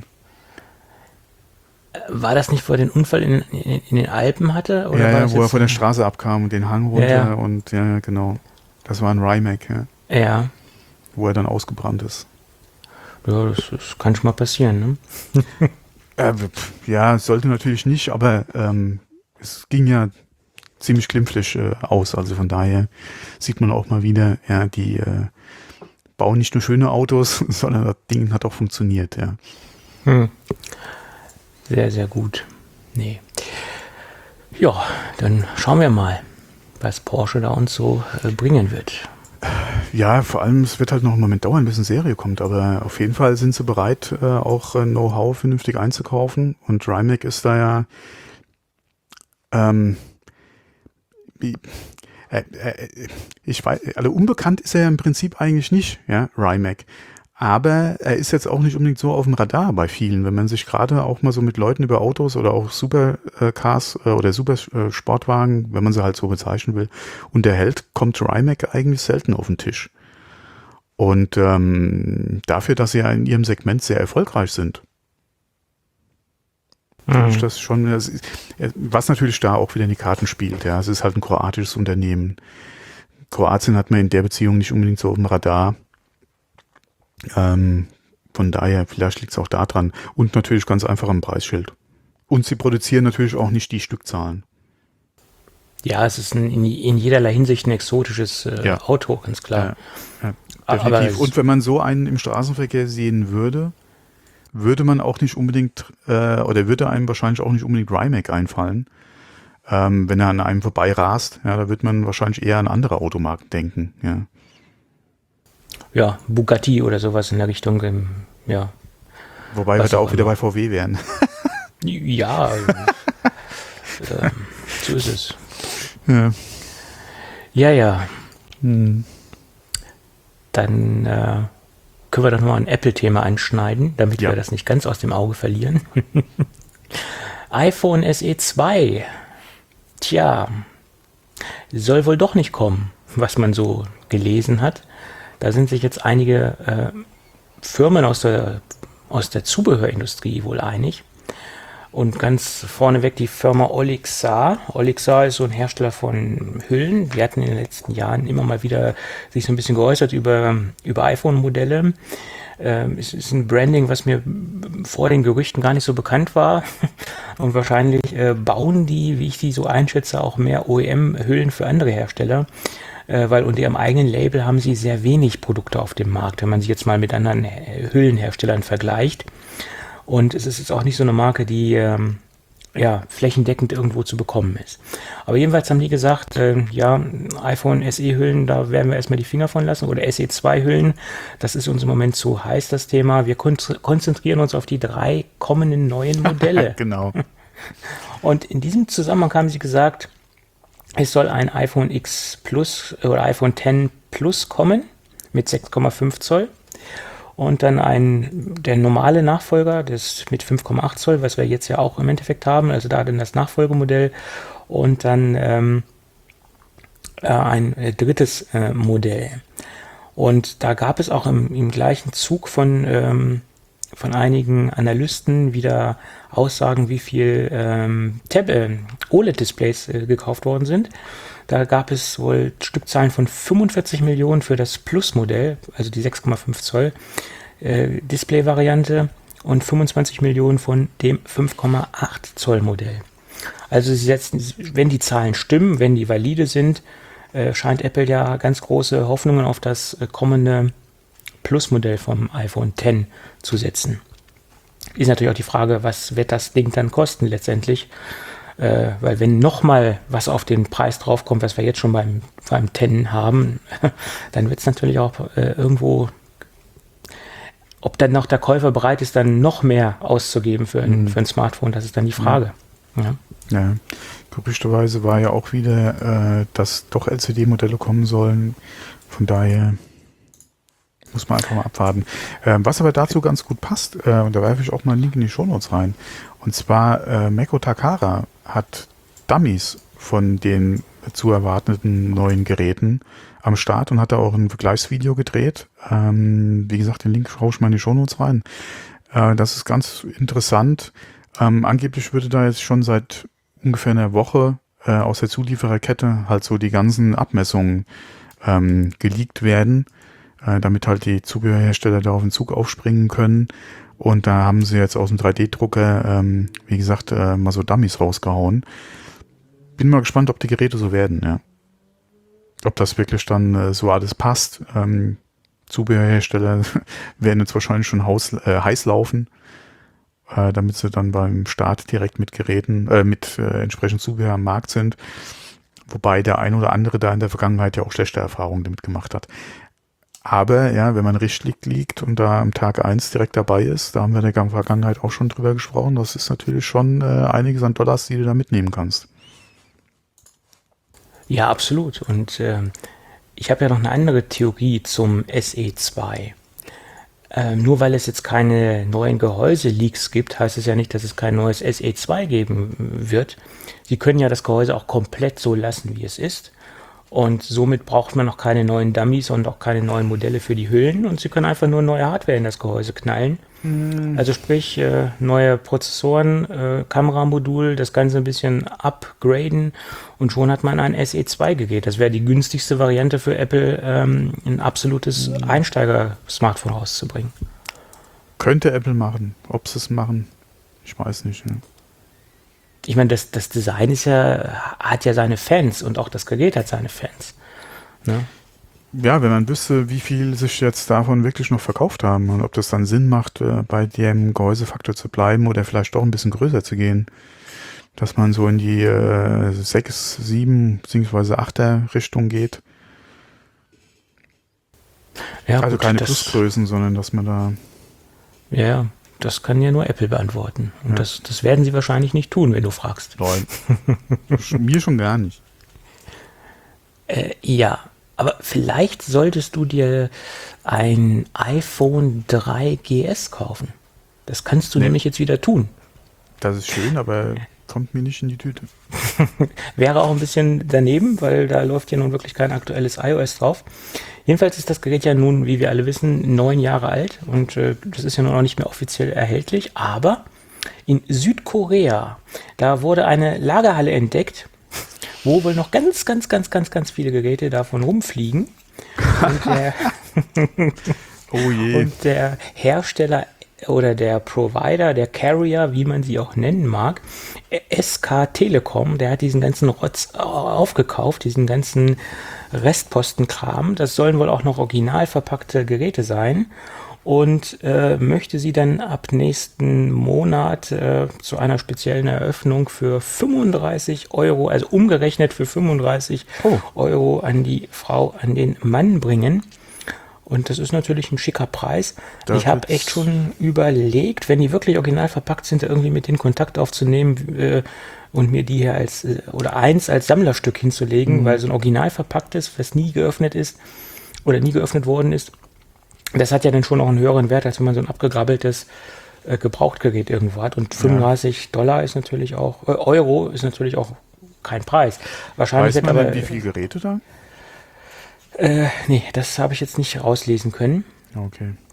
War das nicht, wo er den Unfall in, in, in den Alpen hatte? Oder ja, war ja, das wo er jetzt von der ein- Straße abkam und den Hang runter Ja, ja. und ja, genau. Das war ein Rimac, ja, Ja, wo er dann ausgebrannt ist. ja das, das kann schon mal passieren, ne? Äh, pf, ja, sollte natürlich nicht, aber ähm, es ging ja ziemlich glimpflich äh, aus. Also von daher sieht man auch mal wieder, ja, die äh, bauen nicht nur schöne Autos, sondern das Ding hat auch funktioniert, ja. Hm. Sehr, sehr gut. Nee. Ja, dann schauen wir mal, was Porsche da uns so äh, bringen wird. Ja, vor allem, es wird halt noch einen Moment dauern, bis eine Serie kommt, aber auf jeden Fall sind sie bereit, äh, auch äh, Know-how vernünftig einzukaufen und Rimac ist da ja ähm, wie, äh, äh, ich weiß, also unbekannt ist er ja im Prinzip eigentlich nicht, ja, Rimac. Aber er ist jetzt auch nicht unbedingt so auf dem Radar bei vielen, wenn man sich gerade auch mal so mit Leuten über Autos oder auch Supercars äh, oder Supersportwagen, wenn man sie halt so bezeichnen will, unterhält, kommt Rimac eigentlich selten auf den Tisch. Und ähm, dafür, dass sie ja in ihrem Segment sehr erfolgreich sind, finde ich das schon, das ist, was natürlich da auch wieder in die Karten spielt. Ja, es ist halt ein kroatisches Unternehmen. Kroatien hat man in der Beziehung nicht unbedingt so auf dem Radar. Ähm, von daher, vielleicht liegt es auch da dran. Und natürlich ganz einfach am Preisschild. Und sie produzieren natürlich auch nicht die Stückzahlen. Ja, es ist ein, in, in jederlei Hinsicht ein exotisches äh, Ja. Auto, ganz klar. Ja, ja, Aber definitiv. es- Und wenn man so einen im Straßenverkehr sehen würde, würde man auch nicht unbedingt, äh, oder würde einem wahrscheinlich auch nicht unbedingt Rimac einfallen, ähm, wenn er an einem vorbei rast. Ja, da wird man wahrscheinlich eher an andere Automarken denken. Ja, Ja, Bugatti oder sowas in der Richtung. Ähm, ja, wobei Was wir da auch auch wieder immer. bei V W wären. ja ähm, ähm, so ist es. Ja. Ja, ja, Hm. dann äh, können wir doch noch ein Apple-Thema anschneiden, damit Ja. wir das nicht ganz aus dem Auge verlieren. iPhone S E zwei. Tja, soll wohl doch nicht kommen, was man so gelesen hat. Da sind sich jetzt einige äh, Firmen aus der, aus der Zubehörindustrie wohl einig. Und ganz vorneweg die Firma Olixar. Olixar ist so ein Hersteller von Hüllen. Die hatten in den letzten Jahren immer mal wieder sich so ein bisschen geäußert über, über iPhone-Modelle. Ähm, es ist ein Branding, was mir vor den Gerüchten gar nicht so bekannt war. Und wahrscheinlich äh, bauen die, wie ich die so einschätze, auch mehr O E M-Hüllen für andere Hersteller. Äh, weil unter ihrem eigenen Label haben sie sehr wenig Produkte auf dem Markt, wenn man sich jetzt mal mit anderen äh, Hüllenherstellern vergleicht. Und es ist jetzt auch nicht so eine Marke, die ähm, ja, flächendeckend irgendwo zu bekommen ist. Aber jedenfalls haben die gesagt, äh, ja, iPhone S E-Hüllen, da werden wir erstmal die Finger von lassen. Oder S E zwei Hüllen, das ist uns im Moment zu heiß, das Thema. Wir kon- konzentrieren uns auf die drei kommenden neuen Modelle. Genau. Und in diesem Zusammenhang haben sie gesagt, es soll ein iPhone X Plus oder iPhone X Plus kommen mit sechs Komma fünf Zoll. Und dann ein, der normale Nachfolger, das mit fünf Komma acht Zoll, was wir jetzt ja auch im Endeffekt haben, also da dann das Nachfolgemodell und dann ähm, äh, ein äh, drittes äh, Modell. Und da gab es auch im, im gleichen Zug von, ähm, von einigen Analysten wieder Aussagen, wie viel ähm, Tab- äh, O L E D-Displays äh, gekauft worden sind. Da gab es wohl Stückzahlen von fünfundvierzig Millionen für das Plus-Modell, also die sechs Komma fünf Zoll äh, Display-Variante und fünfundzwanzig Millionen von dem fünf Komma acht Zoll Modell. Also sie setzen, wenn die Zahlen stimmen, wenn die valide sind, äh, scheint Apple ja ganz große Hoffnungen auf das äh, kommende Plus-Modell vom iPhone X zu setzen. Ist natürlich auch die Frage, was wird das Ding dann kosten letztendlich? Äh, weil wenn nochmal was auf den Preis draufkommt, was wir jetzt schon beim, beim X haben, dann wird es natürlich auch äh, irgendwo, ob dann noch der Käufer bereit ist, dann noch mehr auszugeben für ein, mhm. für ein Smartphone, das ist dann die Frage. Ja. Ja. Ja. Gerüchteweise war ja auch wieder, äh, dass doch L C D-Modelle kommen sollen. Von daher muss man einfach mal abwarten. Ähm, was aber dazu ganz gut passt, äh, und da werfe ich auch mal einen Link in die Shownotes rein, und zwar äh, Meko Takara hat Dummies von den zu erwartenden neuen Geräten am Start und hat da auch ein Vergleichsvideo gedreht. Ähm, wie gesagt, den Link schaue ich mal in die Shownotes rein. Äh, das ist ganz interessant. Ähm, angeblich würde da jetzt schon seit ungefähr einer Woche äh, aus der Zuliefererkette halt so die ganzen Abmessungen ähm, geleakt werden, äh, damit halt die Zubehörhersteller da auf den Zug aufspringen können. Und da haben sie jetzt aus dem drei D-Drucker, ähm, wie gesagt, äh, mal so Dummies rausgehauen. Bin mal gespannt, ob die Geräte so werden, ja. Ob das wirklich dann äh, so alles passt. Ähm, Zubehörhersteller werden jetzt wahrscheinlich schon Haus, äh, heiß laufen, äh, damit sie dann beim Start direkt mit Geräten, äh, mit äh, entsprechend Zubehör am Markt sind. Wobei der ein oder andere da in der Vergangenheit ja auch schlechte Erfahrungen damit gemacht hat. Aber ja, wenn man richtig liegt und da am Tag eins direkt dabei ist, da haben wir in der Vergangenheit auch schon drüber gesprochen, das ist natürlich schon äh, einiges an Dollars, die du da mitnehmen kannst. Ja, absolut. Und äh, ich habe ja noch eine andere Theorie zum S E zwei. Ähm, nur weil es jetzt keine neuen Gehäuse-Leaks gibt, heißt es ja nicht, dass es kein neues S E zwei geben wird. Sie können ja das Gehäuse auch komplett so lassen, wie es ist. Und somit braucht man noch keine neuen Dummies und auch keine neuen Modelle für die Hüllen. Und sie können einfach nur neue Hardware in das Gehäuse knallen. Mhm. Also sprich, äh, neue Prozessoren, äh, Kameramodul, das Ganze ein bisschen upgraden. Und schon hat man ein S E zwei Gerät. Das wäre die günstigste Variante für Apple, ähm, ein absolutes mhm. Einsteiger-Smartphone rauszubringen. Könnte Apple machen. Ob sie es machen, ich weiß nicht. Ne? Ich meine, das, das Design ist ja, hat ja seine Fans und auch das Gerät hat seine Fans. Ne? Ja, wenn man wüsste, wie viel sich jetzt davon wirklich noch verkauft haben und ob das dann Sinn macht, äh, bei dem Gehäusefaktor zu bleiben oder vielleicht doch ein bisschen größer zu gehen, dass man so in die äh, sechs, sieben bzw. achter Richtung geht. Ja, also gut, keine das, Plusgrößen, sondern dass man da... Ja, das kann ja nur Apple beantworten. Und ja. das, das werden sie wahrscheinlich nicht tun, wenn du fragst. Nein, mir schon gar nicht. Äh, ja, aber vielleicht solltest du dir ein iPhone drei G S kaufen. Das kannst du nee. nämlich jetzt wieder tun. Das ist schön, aber kommt mir nicht in die Tüte. Wäre auch ein bisschen daneben, weil da läuft ja nun wirklich kein aktuelles iOS drauf. Jedenfalls ist das Gerät ja nun, wie wir alle wissen, neun Jahre alt und äh, das ist ja nun auch nicht mehr offiziell erhältlich, aber in Südkorea, da wurde eine Lagerhalle entdeckt, wo wohl noch ganz, ganz, ganz, ganz, ganz viele Geräte davon rumfliegen. Und der, oh je. Und der Hersteller oder der Provider, der Carrier, wie man sie auch nennen mag, S K Telekom, der hat diesen ganzen Rotz aufgekauft, diesen ganzen Restpostenkram. Das sollen wohl auch noch original verpackte Geräte sein und äh, möchte sie dann ab nächsten Monat äh, zu einer speziellen Eröffnung für fünfunddreißig Euro, also umgerechnet für fünfunddreißig oh. Euro an die Frau, an den Mann bringen. Und das ist natürlich ein schicker Preis. Das ich habe echt schon überlegt, wenn die wirklich original verpackt sind, irgendwie mit denen Kontakt aufzunehmen äh, und mir die hier als, äh, oder eins als Sammlerstück hinzulegen, mhm. weil so ein original verpacktes, was nie geöffnet ist oder nie geöffnet worden ist, das hat ja dann schon auch einen höheren Wert, als wenn man so ein abgegrabbeltes äh, Gebrauchtgerät irgendwo hat. Und fünfunddreißig ja. Dollar ist natürlich auch, äh, Euro ist natürlich auch kein Preis. Wahrscheinlich Weiß man aber, denn, wie viele Geräte da? Äh, nee, das habe ich jetzt nicht rauslesen können. Okay.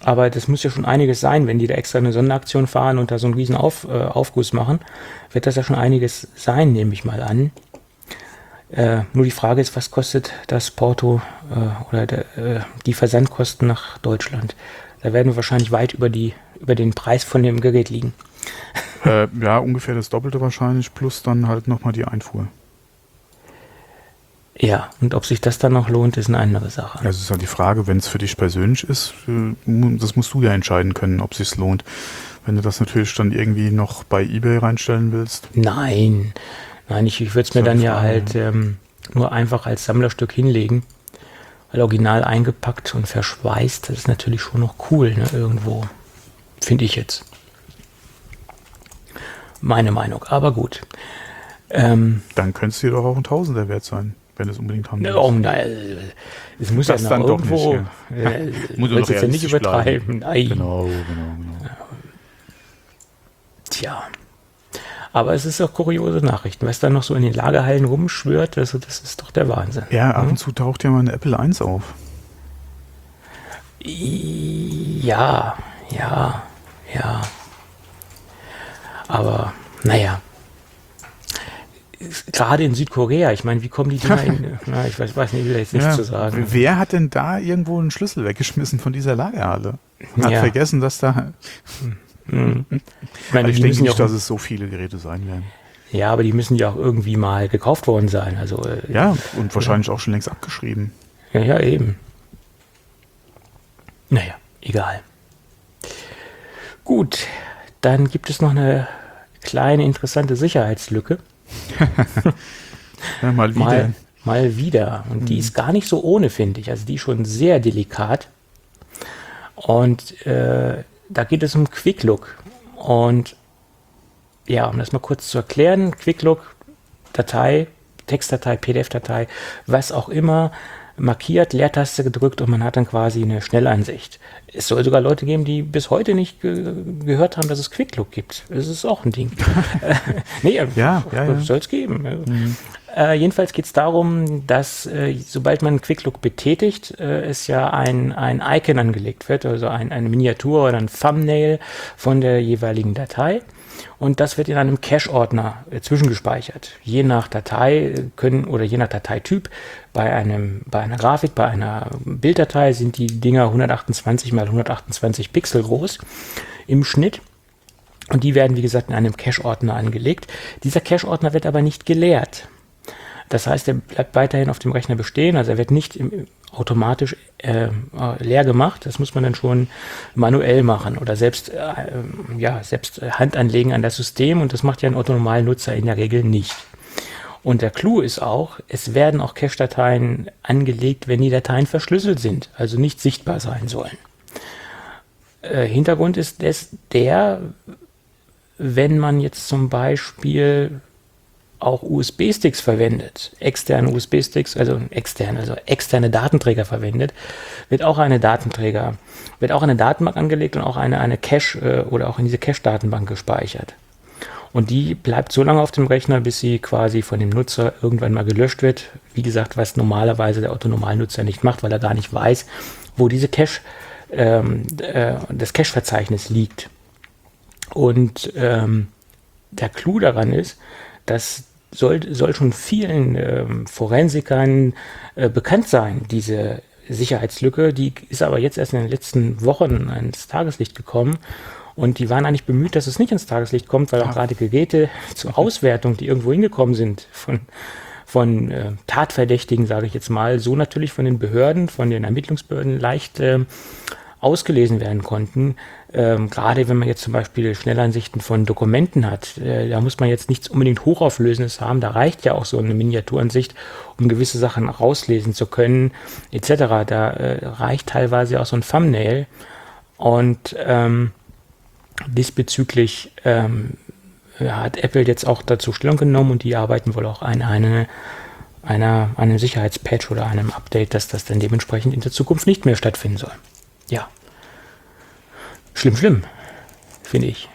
Aber das muss ja schon einiges sein, wenn die da extra eine Sonderaktion fahren und da so einen riesen Auf, äh, Aufguss machen, wird das ja schon einiges sein, nehme ich mal an. Äh, nur die Frage ist, was kostet das Porto äh, oder der, äh, die Versandkosten nach Deutschland? Da werden wir wahrscheinlich weit über, die, über den Preis von dem Gerät liegen. Äh, ja, ungefähr das Doppelte wahrscheinlich, plus dann halt nochmal die Einfuhr. Ja, und ob sich das dann noch lohnt, ist eine andere Sache. Also es ist halt die Frage, wenn es für dich persönlich ist, äh, das musst du ja entscheiden können, ob es sich lohnt. Wenn du das natürlich dann irgendwie noch bei eBay reinstellen willst. Nein, nein, ich, ich würde es mir dann ja halt ähm, nur einfach als Sammlerstück hinlegen. Weil original eingepackt und verschweißt, das ist natürlich schon noch cool, ne, irgendwo. Finde ich jetzt. Meine Meinung, aber gut. Ähm, dann könnte es dir doch auch ein Tausender wert sein, wenn es unbedingt haben willst. Oh nein, es muss das ja dann noch irgendwo, doch nicht, ja. äh, muss es jetzt ja nicht übertreiben. Nein. Genau, genau, genau. Tja. Aber es ist auch kuriose Nachrichten, was da noch so in den Lagerhallen rumschwört, also das ist doch der Wahnsinn. Ja, ab und zu taucht ja mal eine Apple eins auf. Ja, ja, ja. Aber, naja. Gerade in Südkorea, ich meine, wie kommen die Dinger in, na, ich weiß, weiß nicht, ich will jetzt nichts ja, zu sagen. Wer hat denn da irgendwo einen Schlüssel weggeschmissen von dieser Lagerhalle? Hat ja. vergessen, dass da... Hm. Ich, meine, also ich denke nicht, auch, dass es so viele Geräte sein werden. Ja, aber die müssen ja auch irgendwie mal gekauft worden sein. Also, äh, ja, und wahrscheinlich ja. auch schon längst abgeschrieben. Ja, ja, eben. Naja, egal. Gut, dann gibt es noch eine kleine interessante Sicherheitslücke. ja, mal wieder. Mal, mal wieder. Und mhm. die ist gar nicht so ohne, finde ich. Also die ist schon sehr delikat. Und äh, da geht es um Quick Look. Und ja, um das mal kurz zu erklären, Quick Look, Datei, Textdatei, P D F-Datei, was auch immer, markiert, Leertaste gedrückt und man hat dann quasi eine Schnellansicht. Es soll sogar Leute geben, die bis heute nicht ge gehört haben, dass es Quick Look gibt. Das ist auch ein Ding. nee, ja, ja, ja. soll es geben. Mhm. Äh, jedenfalls geht es darum, dass äh, sobald man Quick Look betätigt, äh, es ja ein, ein Icon angelegt wird, also ein, eine Miniatur oder ein Thumbnail von der jeweiligen Datei. Und das wird in einem Cache-Ordner äh, zwischengespeichert. Je nach Datei können oder je nach Dateityp, bei, einem, bei einer Grafik, bei einer Bilddatei sind die Dinger hundertachtundzwanzig mal hundertachtundzwanzig Pixel groß im Schnitt. Und die werden, wie gesagt, in einem Cache-Ordner angelegt. Dieser Cache-Ordner wird aber nicht geleert. Das heißt, er bleibt weiterhin auf dem Rechner bestehen, also er wird nicht im, automatisch äh, leer gemacht. Das muss man dann schon manuell machen oder selbst, äh, ja, selbst Hand anlegen an das System und das macht ja ein Otto-Normal-Nutzer in der Regel nicht. Und der Clou ist auch, es werden auch Cache-Dateien angelegt, wenn die Dateien verschlüsselt sind, also nicht sichtbar sein sollen. Äh, Hintergrund ist des, der, wenn man jetzt zum Beispiel auch U S B-Sticks verwendet, externe U S B-Sticks, also externe, also externe Datenträger verwendet, wird auch eine Datenträger, wird auch eine Datenbank angelegt und auch eine, eine Cache äh, oder auch in diese Cache-Datenbank gespeichert. Und die bleibt so lange auf dem Rechner, bis sie quasi von dem Nutzer irgendwann mal gelöscht wird. Wie gesagt, was normalerweise der Otto-Normal-Nutzer nicht macht, weil er gar nicht weiß, wo diese Cache, ähm, äh, das Cache-Verzeichnis liegt. Und ähm, der Clou daran ist, dass soll, soll schon vielen ähm, Forensikern äh, bekannt sein, diese Sicherheitslücke. Die ist aber jetzt erst in den letzten Wochen ans Tageslicht gekommen. Und die waren eigentlich bemüht, dass es nicht ins Tageslicht kommt, weil auch gerade Geräte zur Auswertung, die irgendwo hingekommen sind, von, von äh, Tatverdächtigen, sage ich jetzt mal, so natürlich von den Behörden, von den Ermittlungsbehörden leicht äh, ausgelesen werden konnten. Ähm, gerade wenn man jetzt zum Beispiel Schnellansichten von Dokumenten hat, äh, da muss man jetzt nichts unbedingt Hochauflösendes haben, da reicht ja auch so eine Miniaturansicht, um gewisse Sachen rauslesen zu können, et cetera. Da äh, reicht teilweise auch so ein Thumbnail und ähm, diesbezüglich ähm, hat Apple jetzt auch dazu Stellung genommen und die arbeiten wohl auch an eine, einer, einem Sicherheitspatch oder einem Update, dass das dann dementsprechend in der Zukunft nicht mehr stattfinden soll. Ja. Schlimm, schlimm, finde ich.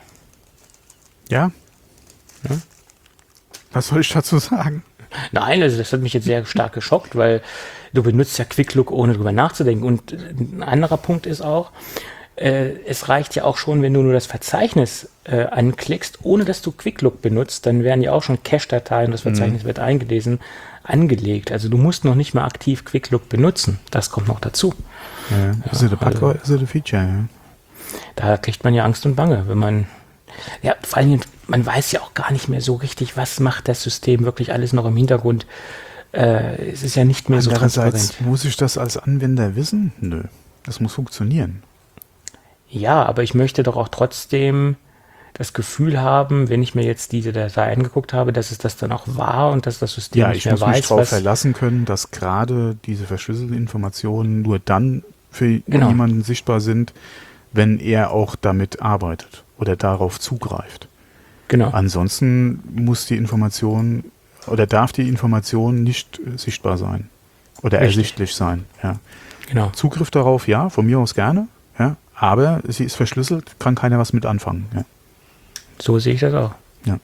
Ja? ja? Was soll ich dazu sagen? Nein, also das hat mich jetzt sehr stark geschockt, weil du benutzt ja Quick Look, ohne drüber nachzudenken. Und ein anderer Punkt ist auch, äh, es reicht ja auch schon, wenn du nur das Verzeichnis äh, anklickst, ohne dass du QuickLook benutzt, dann werden ja auch schon Cache-Dateien, das Verzeichnis mhm. wird eingelesen, angelegt. Also du musst noch nicht mal aktiv QuickLook benutzen. Das kommt noch dazu. Ja, ja. Ist es ein Bug oder ist es ein Feature? Ja? Da kriegt man ja Angst und Bange, wenn man, ja, vor allem, man weiß ja auch gar nicht mehr so richtig, was macht das System wirklich alles noch im Hintergrund. Äh, es ist ja nicht mehr so transparent. Andererseits, muss ich das als Anwender wissen? Nö, das muss funktionieren. Ja, aber ich möchte doch auch trotzdem das Gefühl haben, wenn ich mir jetzt diese Datei angeguckt habe, dass es das dann auch war und dass das System ja, nicht mehr weiß. Ja, ich muss mich darauf verlassen können, dass gerade diese verschlüsselten Informationen nur dann für genau. jemanden sichtbar sind, wenn er auch damit arbeitet oder darauf zugreift. Genau. Ansonsten muss die Information oder darf die Information nicht äh, sichtbar sein oder Richtig. ersichtlich sein. Ja. Genau. Zugriff darauf, ja, von mir aus gerne, ja, aber sie ist verschlüsselt, kann keiner was mit anfangen. Ja. So sehe ich das auch. Ja.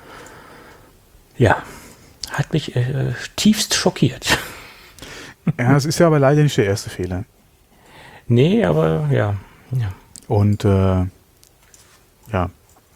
Ja, hat mich äh, tiefst schockiert. Ja, es ist ja aber leider nicht der erste Fehler. Nee, aber ja. ja. Und äh, ja.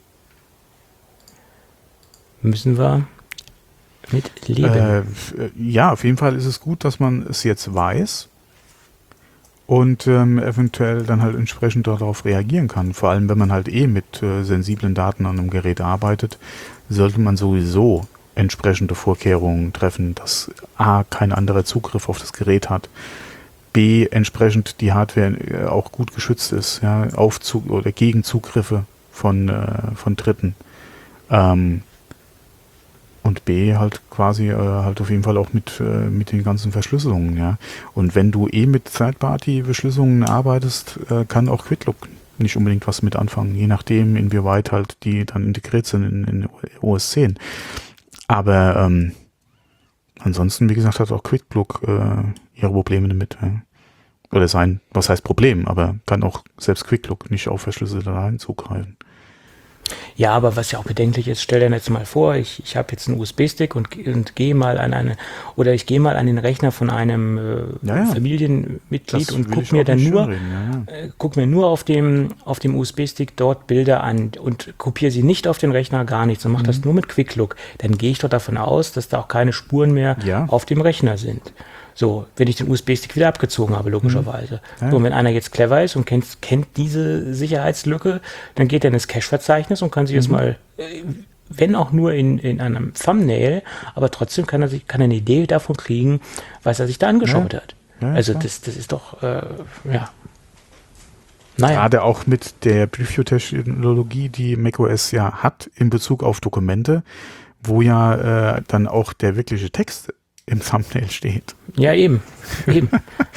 Müssen wir mit leben. Äh, ja, auf jeden Fall ist es gut, dass man es jetzt weiß und ähm, eventuell dann halt entsprechend darauf reagieren kann. Vor allem, wenn man halt eh mit äh, sensiblen Daten an einem Gerät arbeitet, sollte man sowieso entsprechende Vorkehrungen treffen, dass A, kein anderer Zugriff auf das Gerät hat, B, entsprechend die Hardware auch gut geschützt ist, ja, auf Zug- oder gegen Zugriffe von, äh, von Dritten. Ähm, und B, halt quasi äh, halt auf jeden Fall auch mit, äh, mit den ganzen Verschlüsselungen, ja. Und wenn du eh mit Third-Party-Verschlüsselungen arbeitest, äh, kann auch QuickLook nicht unbedingt was mit anfangen, je nachdem, inwieweit halt die dann integriert sind in, in O S zehn. Aber ähm, ansonsten, wie gesagt, hat auch QuickLook äh, ihre Probleme damit. Ja. Oder sein, was heißt Problem, aber kann auch selbst QuickLook nicht auf verschlüsselte Dateien zugreifen. Ja, aber was ja auch bedenklich ist, stell dir jetzt mal vor, ich, ich habe jetzt einen U S B-Stick und, und gehe mal an eine, oder ich gehe mal an den Rechner von einem äh, ja, ja. Familienmitglied das und guck mir dann nur, ja, ja. Äh, guck mir nur auf dem, auf dem U S B-Stick dort Bilder an und kopiere sie nicht auf den Rechner, gar nichts und mache mhm. das nur mit QuickLook. Dann gehe ich doch davon aus, dass da auch keine Spuren mehr ja. auf dem Rechner sind. So, wenn ich den U S B-Stick wieder abgezogen habe, logischerweise. Ja. So, und wenn einer jetzt clever ist und kennt, kennt diese Sicherheitslücke, dann geht er in das Cache-Verzeichnis und kann sich mhm. jetzt mal, wenn auch nur in, in einem Thumbnail, aber trotzdem kann er sich, kann er eine Idee davon kriegen, was er sich da angeschaut ja. hat. Ja, also das, das ist doch, äh, ja. Naja. Gerade auch mit der Preview-Technologie, die macOS ja hat in Bezug auf Dokumente, wo ja äh, dann auch der wirkliche Text im Thumbnail steht. Ja, eben. eben.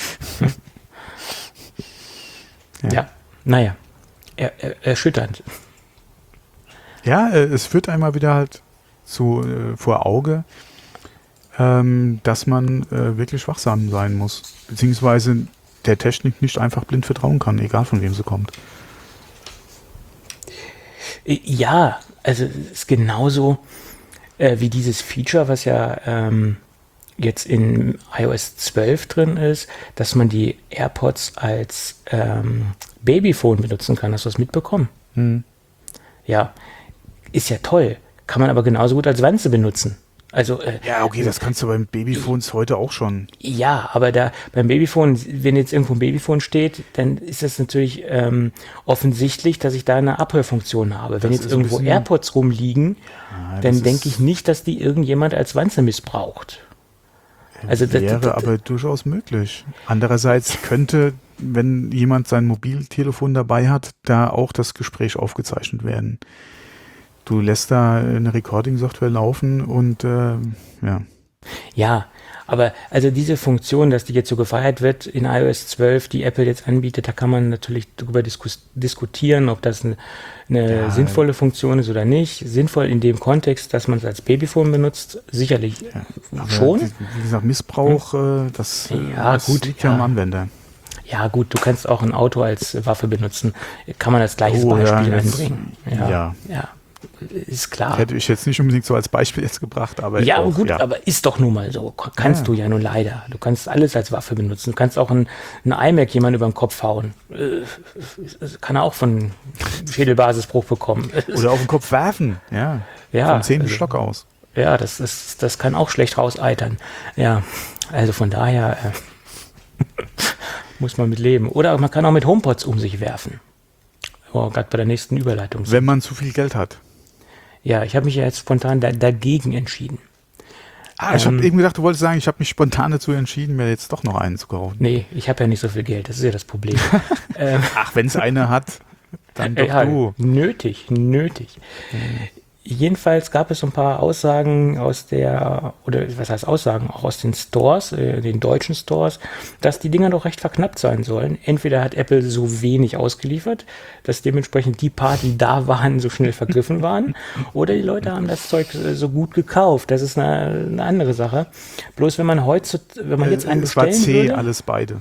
ja. ja, naja. Er, er, erschütternd. Ja, äh, es führt einmal wieder halt zu, äh, vor Auge, ähm, dass man äh, wirklich wachsam sein muss. Beziehungsweise der Technik nicht einfach blind vertrauen kann, egal von wem sie kommt. Ja, also es ist genauso äh, wie dieses Feature, was ja ähm, jetzt in i O S zwölf drin ist, dass man die AirPods als ähm, Babyphone benutzen kann. Hast du das mitbekommen? Hm. Ja, ist ja toll. Kann man aber genauso gut als Wanze benutzen. Also, äh, ja, okay, das kannst du beim Babyphones heute auch schon. Ja, aber da beim Babyphone, wenn jetzt irgendwo ein Babyphone steht, dann ist das natürlich ähm, offensichtlich, dass ich da eine Abhörfunktion habe. Wenn das jetzt irgendwo AirPods rumliegen, ja, dann denke ich nicht, dass die irgendjemand als Wanze missbraucht. Also wäre das, das, das, aber durchaus möglich. Andererseits könnte, wenn jemand sein Mobiltelefon dabei hat, da auch das Gespräch aufgezeichnet werden. Du lässt da eine Recording-Software laufen und äh, ja. Ja, aber also diese Funktion, dass die jetzt so gefeiert wird in i O S zwölf, die Apple jetzt anbietet, da kann man natürlich darüber diskus- diskutieren, ob das eine, eine ja, sinnvolle Funktion ist oder nicht. Sinnvoll in dem Kontext, dass man es als Babyphone benutzt, sicherlich ja, schon. Die, wie gesagt, Missbrauch, hm. das, ja, das gut, liegt ja am Anwender. Ja gut, du kannst auch ein Auto als Waffe benutzen. Kann man als gleiches oh, Beispiel ja, anbringen. Ja, ja. ja. ist klar. Hätte ich jetzt nicht unbedingt so als Beispiel jetzt gebracht, aber ja, auch, gut, ja. aber ist doch nun mal so. Kannst Ja. du ja nun leider. Du kannst alles als Waffe benutzen. Du kannst auch ein, ein iMac jemanden über den Kopf hauen. Äh, Kann er auch von Schädelbasisbruch bekommen. Oder auf den Kopf werfen, ja. Ja, Vom zehnten also- Stock aus. Ja, das, ist, das kann auch schlecht rauseitern. Ja, also von daher äh, muss man mit leben. Oder man kann auch mit HomePods um sich werfen. Oh, gerade bei der nächsten Überleitung. Wenn man zu viel Geld hat. Ja, ich habe mich ja jetzt spontan da, dagegen entschieden. Ah, ich Ähm, habe eben gedacht, du wolltest sagen, ich habe mich spontan dazu entschieden, mir jetzt doch noch einen zu kaufen. Nee, ich habe ja nicht so viel Geld, das ist ja das Problem. ähm, Ach, wenn es eine hat, dann doch ja, du. nötig, nötig. Jedenfalls gab es so ein paar Aussagen aus der, oder was heißt Aussagen, auch aus den Stores, äh, den deutschen Stores, dass die Dinger doch recht verknappt sein sollen. Entweder hat Apple so wenig ausgeliefert, dass dementsprechend die paar, die da waren, so schnell vergriffen waren, oder die Leute haben das Zeug äh, so gut gekauft. Das ist eine, eine andere Sache. Bloß wenn man heute, wenn man jetzt einen Äh, es war bestellen C, würde, alles beide.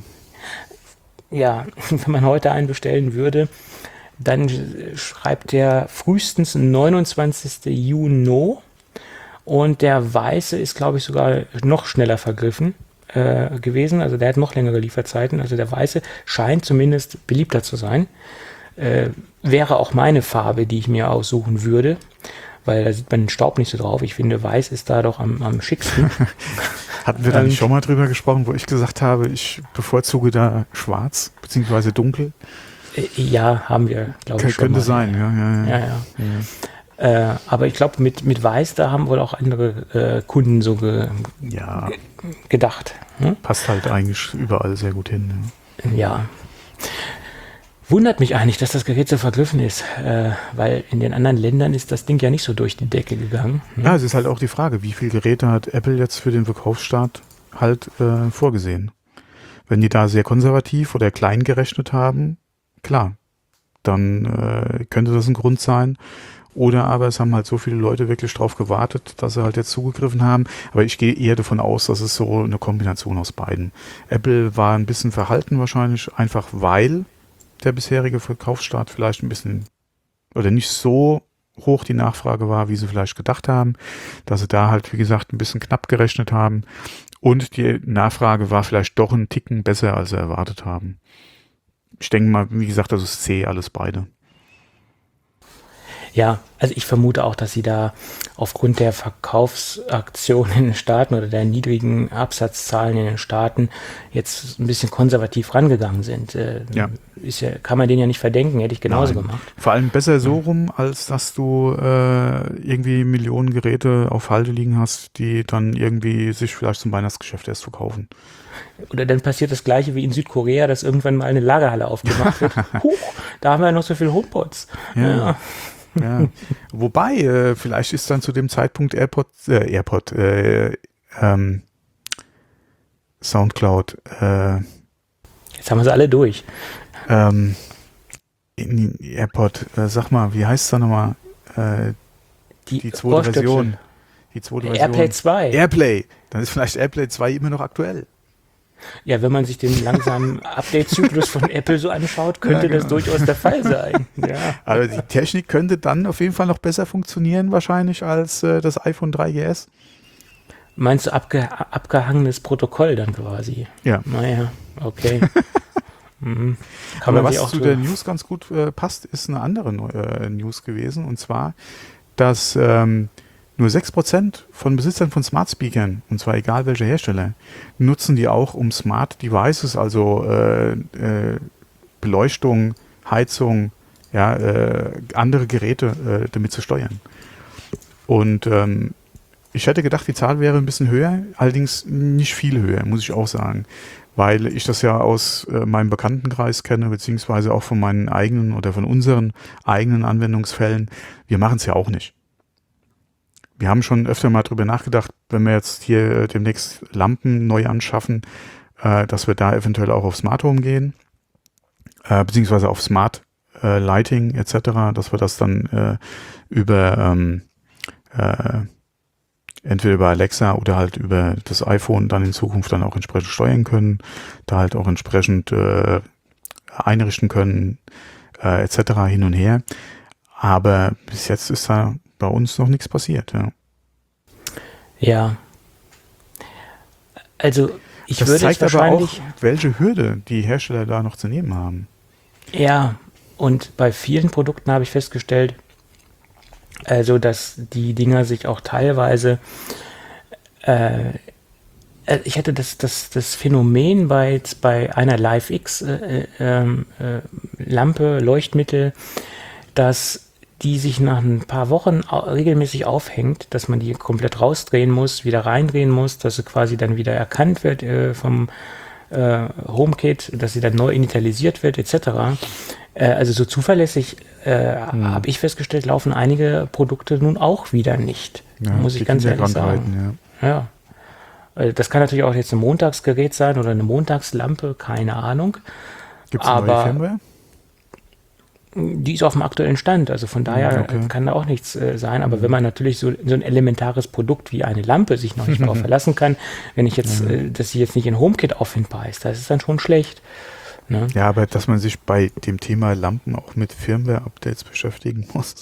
ja, wenn man heute einen bestellen würde, dann schreibt der frühestens neunundzwanzigsten Juni und der weiße ist, glaube ich, sogar noch schneller vergriffen äh, gewesen. Also der hat noch längere Lieferzeiten. Also der weiße scheint zumindest beliebter zu sein. Äh, wäre auch meine Farbe, die ich mir aussuchen würde, weil da sieht man den Staub nicht so drauf. Ich finde, weiß ist da doch am, am schicksten. Hatten wir da Ähm, nicht schon mal drüber gesprochen, wo ich gesagt habe, ich bevorzuge da schwarz, beziehungsweise dunkel? Äh, ja, haben wir, glaube K ich, schon könnte mal. sein, ja, ja, ja. Ja, ja. Äh, aber ich glaube, mit, mit Weiß, da haben wohl auch andere äh, Kunden so ge Ja, gedacht. Hm? passt halt eigentlich überall sehr gut hin. Ja. Ja. Wundert mich eigentlich, dass das Gerät so vergriffen ist, äh, weil in den anderen Ländern ist das Ding ja nicht so durch die Decke gegangen. Hm? Ja, es ist halt auch die Frage, wie viele Geräte hat Apple jetzt für den Verkaufsstart halt äh, vorgesehen? Wenn die da sehr konservativ oder klein gerechnet haben, klar, dann äh, könnte das ein Grund sein. Oder aber es haben halt so viele Leute wirklich drauf gewartet, dass sie halt jetzt zugegriffen haben. Aber ich gehe eher davon aus, dass es so eine Kombination aus beiden. Apple war ein bisschen verhalten wahrscheinlich, einfach weil der bisherige Verkaufsstart vielleicht ein bisschen oder nicht so hoch die Nachfrage war, wie sie vielleicht gedacht haben, dass sie da halt, wie gesagt, ein bisschen knapp gerechnet haben und die Nachfrage war vielleicht doch ein Ticken besser, als sie erwartet haben. Ich denke mal, wie gesagt, das ist C, alles beide. Ja, also ich vermute auch, dass sie da aufgrund der Verkaufsaktion in den Staaten oder der niedrigen Absatzzahlen in den Staaten jetzt ein bisschen konservativ rangegangen sind. Äh, Ja. Ist ja, kann man denen ja nicht verdenken, hätte ich genauso Nein. gemacht. Vor allem besser so rum, als dass du äh, irgendwie Millionen Geräte auf Halde liegen hast, die dann irgendwie sich vielleicht zum Weihnachtsgeschäft erst verkaufen. Oder dann passiert das Gleiche wie in Südkorea, dass irgendwann mal eine Lagerhalle aufgemacht wird. Huch, da haben wir ja noch so viel HomePods. Ja. Ja. Wobei, äh, vielleicht ist dann zu dem Zeitpunkt AirPod, äh, AirPod, äh, ähm, Soundcloud, äh, Jetzt haben wir sie alle durch. ähm, in, AirPod, äh, sag mal, wie heißt es da nochmal? Äh, die zweite Ohrstöpsel. Version. Die zweite Version. AirPlay zwei. Airplay. Dann ist vielleicht Airplay zwei immer noch aktuell. Ja, wenn man sich den langsamen Update-Zyklus von Apple so anschaut, könnte Ja, genau. das durchaus der Fall sein. Ja. Aber die Technik könnte dann auf jeden Fall noch besser funktionieren, wahrscheinlich, als äh, das iPhone drei G S. Meinst du abge abgehangenes Protokoll dann quasi? Ja. Naja, okay. Mhm. Kann Aber man sich was auch zu so- der News ganz gut äh, passt, ist eine andere äh, News gewesen. Und zwar, dass ähm, nur sechs Prozent von Besitzern von Smart Speakern, und zwar egal welcher Hersteller, nutzen die auch, um Smart Devices, also äh, äh, Beleuchtung, Heizung, ja, äh, andere Geräte äh, damit zu steuern. Und ähm, ich hätte gedacht, die Zahl wäre ein bisschen höher, allerdings nicht viel höher, muss ich auch sagen. Weil ich das ja aus äh, meinem Bekanntenkreis kenne, beziehungsweise auch von meinen eigenen oder von unseren eigenen Anwendungsfällen. Wir machen es ja auch nicht. Wir haben schon öfter mal drüber nachgedacht, wenn wir jetzt hier äh, demnächst Lampen neu anschaffen, äh, dass wir da eventuell auch auf Smart Home gehen, äh, beziehungsweise auf Smart äh, Lighting et cetera, dass wir das dann äh, über ähm, äh, entweder über Alexa oder halt über das iPhone dann in Zukunft dann auch entsprechend steuern können, da halt auch entsprechend äh, einrichten können, äh, et cetera hin und her. Aber bis jetzt ist da bei uns noch nichts passiert. Ja. Ja. Also ich das würde zeigt es aber auch, wahrscheinlich, welche Hürde die Hersteller da noch zu nehmen haben. ja, und bei vielen Produkten habe ich festgestellt, also dass die Dinger sich auch teilweise, äh, äh, ich hatte das, das, das Phänomen bei, jetzt bei einer LiveX äh, äh, ähm, äh, Lampe, Leuchtmittel, dass die sich nach ein paar Wochen au- regelmäßig aufhängt, dass man die komplett rausdrehen muss, wieder reindrehen muss, dass sie quasi dann wieder erkannt wird äh, vom äh, HomeKit, dass sie dann neu initialisiert wird, et cetera. Äh, also so zuverlässig äh, Hm. habe ich festgestellt, laufen einige Produkte nun auch wieder nicht. Ja, muss ich die ganz ehrlich Kinderkrankheiten, sagen. Ja. Äh, Das kann natürlich auch jetzt ein Montagsgerät sein oder eine Montagslampe, keine Ahnung. ja. Gibt es eine neue Aber Firmware? die ist auf dem aktuellen Stand, also von daher okay. äh, kann da auch nichts äh, sein. Aber wenn man natürlich so, so ein elementares Produkt wie eine Lampe sich noch nicht darauf verlassen kann, wenn ich jetzt, äh, dass sie jetzt nicht in HomeKit auffindbar ist, das ist dann schon schlecht. Ne? Ja, aber dass man sich bei dem Thema Lampen auch mit Firmware-Updates beschäftigen muss.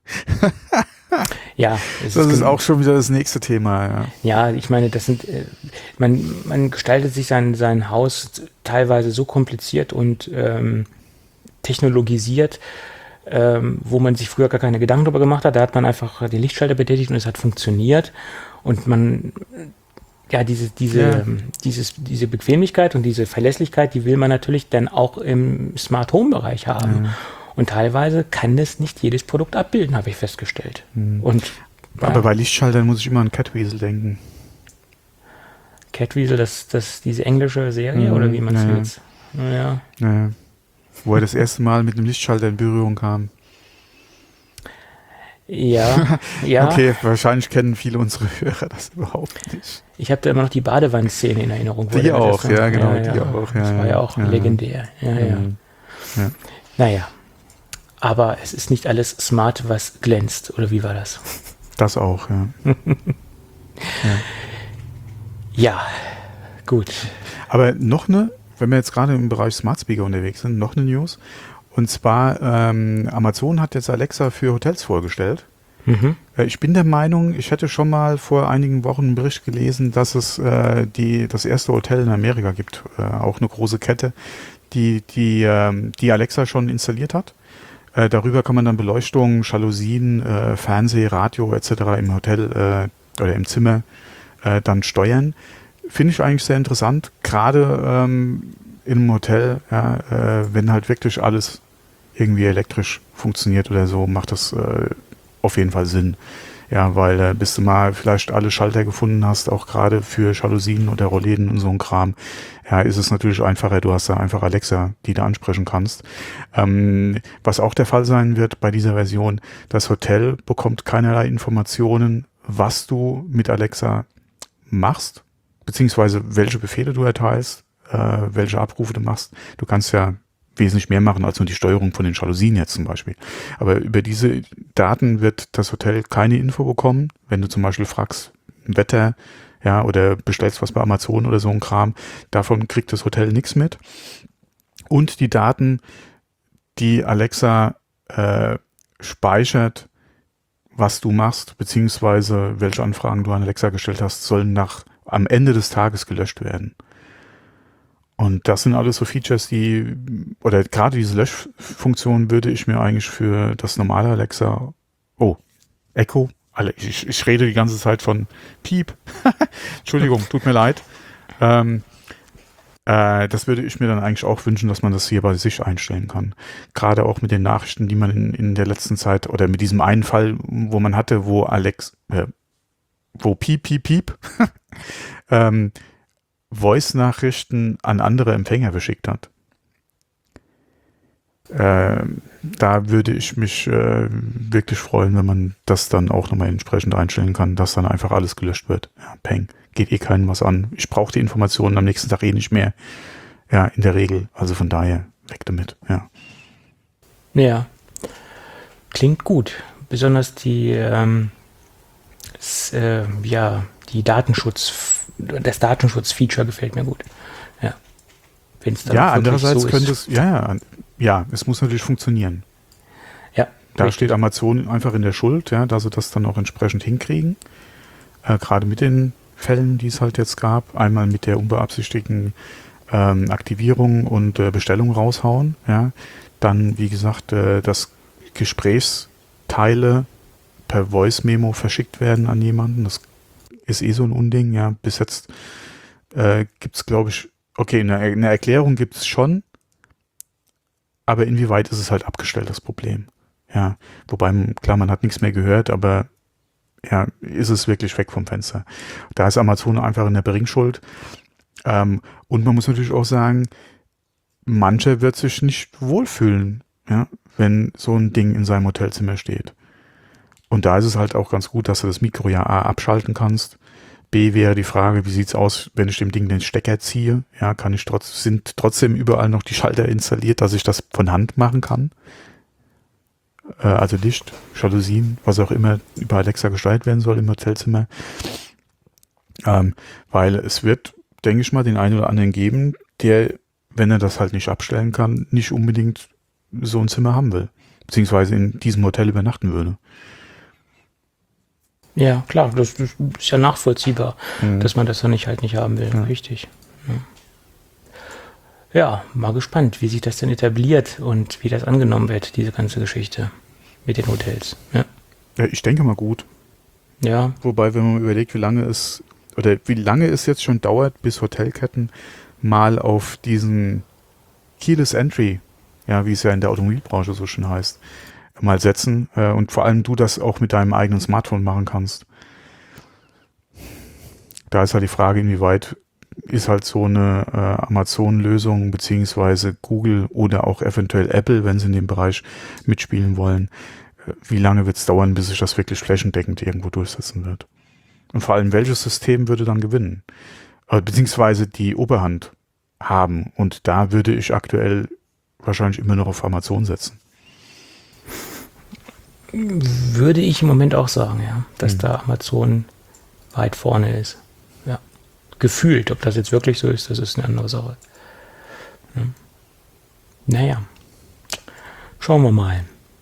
Ja, es Das ist gen- auch schon wieder das nächste Thema, ja. Ja, ich meine, das sind, äh, man, man gestaltet sich sein, sein Haus teilweise so kompliziert und ähm, technologisiert, ähm, wo man sich früher gar keine Gedanken darüber gemacht hat. Da hat man einfach den Lichtschalter betätigt und es hat funktioniert. Und man, ja, diese, diese, Ja. ähm, dieses, diese Bequemlichkeit und diese Verlässlichkeit, die will man natürlich dann auch im Smart Home Bereich haben. Und teilweise kann das nicht jedes Produkt abbilden, habe ich festgestellt. Und Aber bei Lichtschaltern muss ich immer an Catweasel denken. Catweasel, das, das, diese englische Serie, Mhm, oder wie man es ja, ja. jetzt? Ja. Ja, wo er das erste Mal mit einem Lichtschalter in Berührung kam. Ja, ja. Okay, wahrscheinlich kennen viele unserer Hörer das überhaupt nicht. Ich habe da immer noch die Badewannenszene in Erinnerung. wo Die der auch, das- ja, genau, die auch, ja, das war ja ja, auch ja. legendär. Ja, ja. Mhm. Ja. Naja, aber es ist nicht alles smart, was glänzt, oder wie war das? Das auch, ja. Ja, gut. Aber noch eine, wenn wir jetzt gerade im Bereich Smart Speaker unterwegs sind, noch eine News. Und zwar, ähm, Amazon hat jetzt Alexa für Hotels vorgestellt. Mhm. Äh, Ich bin der Meinung, ich hätte schon mal vor einigen Wochen einen Bericht gelesen, dass es äh, die, das erste Hotel in Amerika gibt, äh, auch eine große Kette, die, die, ähm, die Alexa schon installiert hat. Äh, darüber kann man dann Beleuchtung, Jalousien, äh, Fernseh, Radio et cetera im Hotel äh, oder im Zimmer äh, dann steuern. Finde ich eigentlich sehr interessant, gerade ähm, in einem Hotel, ja, äh, wenn halt wirklich alles irgendwie elektrisch funktioniert oder so, macht das äh, auf jeden Fall Sinn. Ja, weil äh, bis du mal vielleicht alle Schalter gefunden hast, auch gerade für Jalousien oder Rollläden und so ein Kram, ja, ist es natürlich einfacher. Du hast da einfach Alexa, die du ansprechen kannst. Ähm, was auch der Fall sein wird bei dieser Version, das Hotel bekommt keinerlei Informationen, was du mit Alexa machst, beziehungsweise welche Befehle du erteilst, äh, welche Abrufe du machst. Du kannst ja wesentlich mehr machen als nur die Steuerung von den Jalousien jetzt zum Beispiel. Aber über diese Daten wird das Hotel keine Info bekommen. Wenn du zum Beispiel fragst, Wetter, ja, oder bestellst was bei Amazon oder so ein Kram, davon kriegt das Hotel nichts mit. Und die Daten, die Alexa äh, speichert, was du machst, beziehungsweise welche Anfragen du an Alexa gestellt hast, sollen nach am Ende des Tages gelöscht werden. Und das sind alles so Features, die, oder gerade diese Löschfunktion würde ich mir eigentlich für das normale Alexa, oh, Echo, alle, ich, ich rede die ganze Zeit von Piep, Entschuldigung, tut mir leid. Ähm, äh, das würde ich mir dann eigentlich auch wünschen, dass man das hier bei sich einstellen kann. Gerade auch mit den Nachrichten, die man in, in der letzten Zeit, oder mit diesem einen Fall, wo man hatte, wo Alex, äh, wo Piep, Piep, Piep, ähm, Voice-Nachrichten an andere Empfänger verschickt hat. Ähm, da würde ich mich äh, wirklich freuen, wenn man das dann auch nochmal entsprechend einstellen kann, dass dann einfach alles gelöscht wird. Ja, peng, geht eh keinem was an. Ich brauche die Informationen am nächsten Tag eh nicht mehr. Ja, in der Regel. Also von daher, weg damit. Ja, Ja, klingt gut. Besonders die, ähm, s, äh, ja, die Datenschutz, das Datenschutz-Feature gefällt mir gut. Ja, wenn's dann ja auch wirklich andererseits so könnte ist. es, ja, ja, ja, es muss natürlich funktionieren. Ja, Da Richtig. steht Amazon einfach in der Schuld, ja, dass sie das dann auch entsprechend hinkriegen. Äh, gerade mit den Fällen, die es halt jetzt gab. Einmal mit der unbeabsichtigten ähm, Aktivierung und äh, Bestellung raushauen. Ja. Dann, wie gesagt, äh, dass Gesprächsteile per Voice-Memo verschickt werden an jemanden. Das ist eh so ein Unding. Ja. Bis jetzt äh, gibt es, glaube ich, okay, eine, eine Erklärung gibt es schon. Aber inwieweit ist es halt abgestellt, das Problem? Ja, wobei, klar, man hat nichts mehr gehört, aber ja, ist es wirklich weg vom Fenster. Da ist Amazon einfach in der Bringschuld. Ähm, und man muss natürlich auch sagen, mancher wird sich nicht wohlfühlen, ja, wenn so ein Ding in seinem Hotelzimmer steht. Und da ist es halt auch ganz gut, dass du das Mikro ja A abschalten kannst. B wäre die Frage, wie sieht's aus, wenn ich dem Ding den Stecker ziehe? Ja, kann ich trotz, sind trotzdem überall noch die Schalter installiert, dass ich das von Hand machen kann? Äh, also Licht, Jalousien, was auch immer über Alexa gesteuert werden soll im Hotelzimmer. Ähm, weil es wird, denke ich mal, den einen oder anderen geben, der, wenn er das halt nicht abstellen kann, nicht unbedingt so ein Zimmer haben will. Beziehungsweise in diesem Hotel übernachten würde. Ja, klar, das, das ist ja nachvollziehbar, mhm. dass man das dann nicht halt nicht haben will. Ja. Richtig. Ja. ja, mal gespannt, wie sich das denn etabliert und wie das angenommen wird, diese ganze Geschichte mit den Hotels. Ja, ja ich denke mal gut. Ja. Wobei, wenn man überlegt, wie lange es oder wie lange es jetzt schon dauert, bis Hotelketten mal auf diesen Keyless Entry, ja, wie es ja in der Automobilbranche so schön heißt, mal setzen äh, und vor allem du das auch mit deinem eigenen Smartphone machen kannst. Da ist halt die Frage, inwieweit ist halt so eine äh, Amazon-Lösung beziehungsweise Google oder auch eventuell Apple, wenn sie in dem Bereich mitspielen wollen, äh, wie lange wird es dauern, bis sich das wirklich flächendeckend irgendwo durchsetzen wird. Und vor allem, welches System würde dann gewinnen? Äh, beziehungsweise die Oberhand haben. Und da würde ich aktuell wahrscheinlich immer noch auf Amazon setzen. Würde ich im Moment auch sagen, ja, dass mhm. da Amazon weit vorne ist. Ja. Gefühlt, ob das jetzt wirklich so ist, das ist eine andere Sache. Ja. Naja. Schauen wir mal.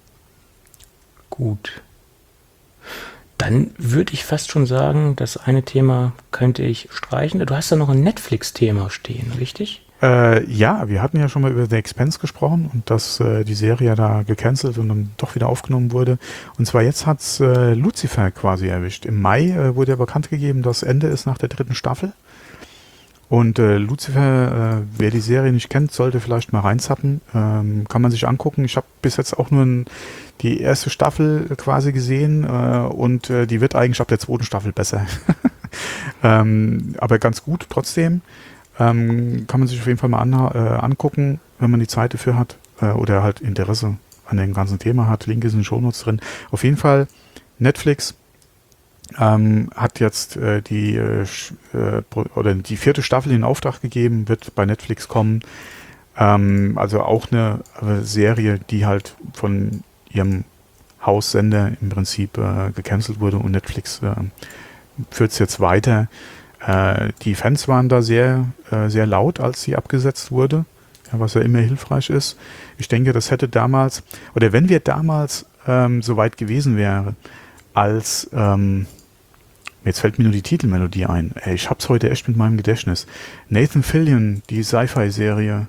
Gut. Dann würde ich fast schon sagen, das eine Thema könnte ich streichen. Du hast da noch ein Netflix-Thema stehen, richtig? Äh, ja, wir hatten ja schon mal über The Expanse gesprochen und dass äh, die Serie da gecancelt und dann doch wieder aufgenommen wurde. Und zwar jetzt hat's äh, Lucifer quasi erwischt. Im Mai äh, wurde ja bekannt gegeben, das Ende ist nach der dritten Staffel. Und äh, Lucifer, äh, wer die Serie nicht kennt, sollte vielleicht mal reinzappen. Ähm, kann man sich angucken. Ich habe bis jetzt auch nur ein, die erste Staffel quasi gesehen äh, und äh, die wird eigentlich ab der zweiten Staffel besser. ähm, aber ganz gut trotzdem. Ähm, kann man sich auf jeden Fall mal an, äh, angucken, wenn man die Zeit dafür hat äh, oder halt Interesse an dem ganzen Thema hat. Link ist in den Shownotes drin. Auf jeden Fall, Netflix ähm, hat jetzt äh, die äh, oder die vierte Staffel in Auftrag gegeben, wird bei Netflix kommen. Ähm, also auch eine äh, Serie, die halt von ihrem Haussender im Prinzip äh, gecancelt wurde und Netflix äh, führt es jetzt weiter. Die Fans waren da sehr, sehr laut, als sie abgesetzt wurde, ja, was ja immer hilfreich ist. Ich denke, das hätte damals, oder wenn wir damals ähm, so weit gewesen wären, als, ähm, jetzt fällt mir nur die Titelmelodie ein, ey, ich hab's heute echt mit meinem Gedächtnis. Nathan Fillion, die Sci-Fi-Serie,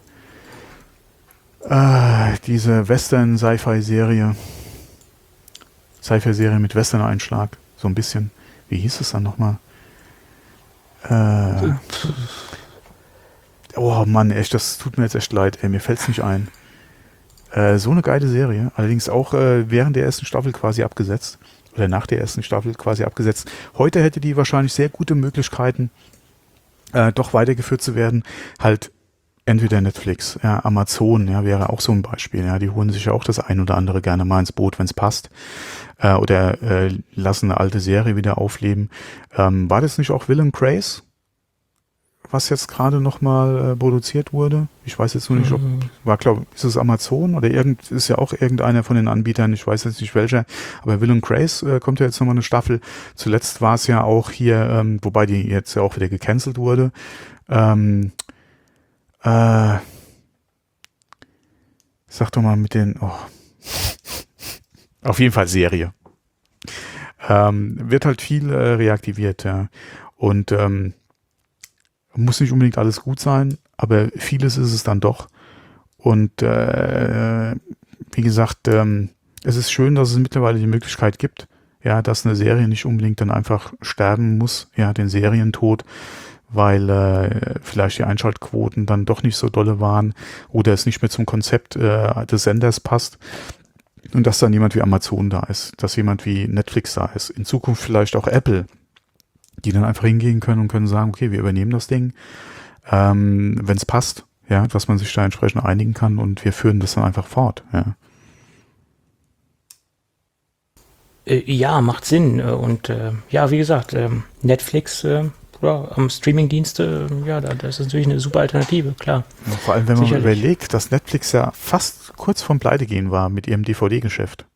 äh, diese Western-Sci-Fi-Serie, Sci-Fi-Serie mit Western-Einschlag, so ein bisschen. Wie hieß es dann nochmal? Äh, oh Mann, echt, das tut mir jetzt echt leid, ey, mir fällt's nicht ein. Äh, so eine geile Serie, allerdings auch äh, während der ersten Staffel quasi abgesetzt, oder nach der ersten Staffel quasi abgesetzt. Heute hätte die wahrscheinlich sehr gute Möglichkeiten, äh, doch weitergeführt zu werden. Halt entweder Netflix, ja, Amazon, ja, wäre auch so ein Beispiel. Ja, die holen sich ja auch das ein oder andere gerne mal ins Boot, wenn es passt. Äh, oder äh, lassen eine alte Serie wieder aufleben. Ähm, war das nicht auch Will and Grace, was jetzt gerade nochmal äh, produziert wurde? Ich weiß jetzt nur nicht, ob, war glaube ist es Amazon oder irgend, ist ja auch irgendeiner von den Anbietern, ich weiß jetzt nicht welcher, aber Will and Grace äh, kommt ja jetzt nochmal eine Staffel. Zuletzt war es ja auch hier, ähm, wobei die jetzt ja auch wieder gecancelt wurde, ähm, äh, sag doch mal mit den, oh, Auf jeden Fall Serie. Ähm, wird halt viel äh, reaktiviert, ja. Und ähm, muss nicht unbedingt alles gut sein, aber vieles ist es dann doch. Und äh, wie gesagt, ähm, es ist schön, dass es mittlerweile die Möglichkeit gibt, ja, dass eine Serie nicht unbedingt dann einfach sterben muss, ja, den Serientod, weil äh, vielleicht die Einschaltquoten dann doch nicht so dolle waren oder es nicht mehr zum Konzept äh, des Senders passt. Und dass dann jemand wie Amazon da ist, dass jemand wie Netflix da ist, in Zukunft vielleicht auch Apple, die dann einfach hingehen können und können sagen, okay, wir übernehmen das Ding, ähm, wenn es passt, ja, dass man sich da entsprechend einigen kann und wir führen das dann einfach fort, ja. Äh, ja, macht Sinn. Äh, Und äh, ja, wie gesagt, ähm, Netflix äh, ja, am Streamingdienste, äh, ja, da, das ist natürlich eine super Alternative, klar. Ja, vor allem, wenn man Sicherlich. überlegt, dass Netflix ja fast kurz vorm Pleitegehen war mit ihrem D V D-Geschäft.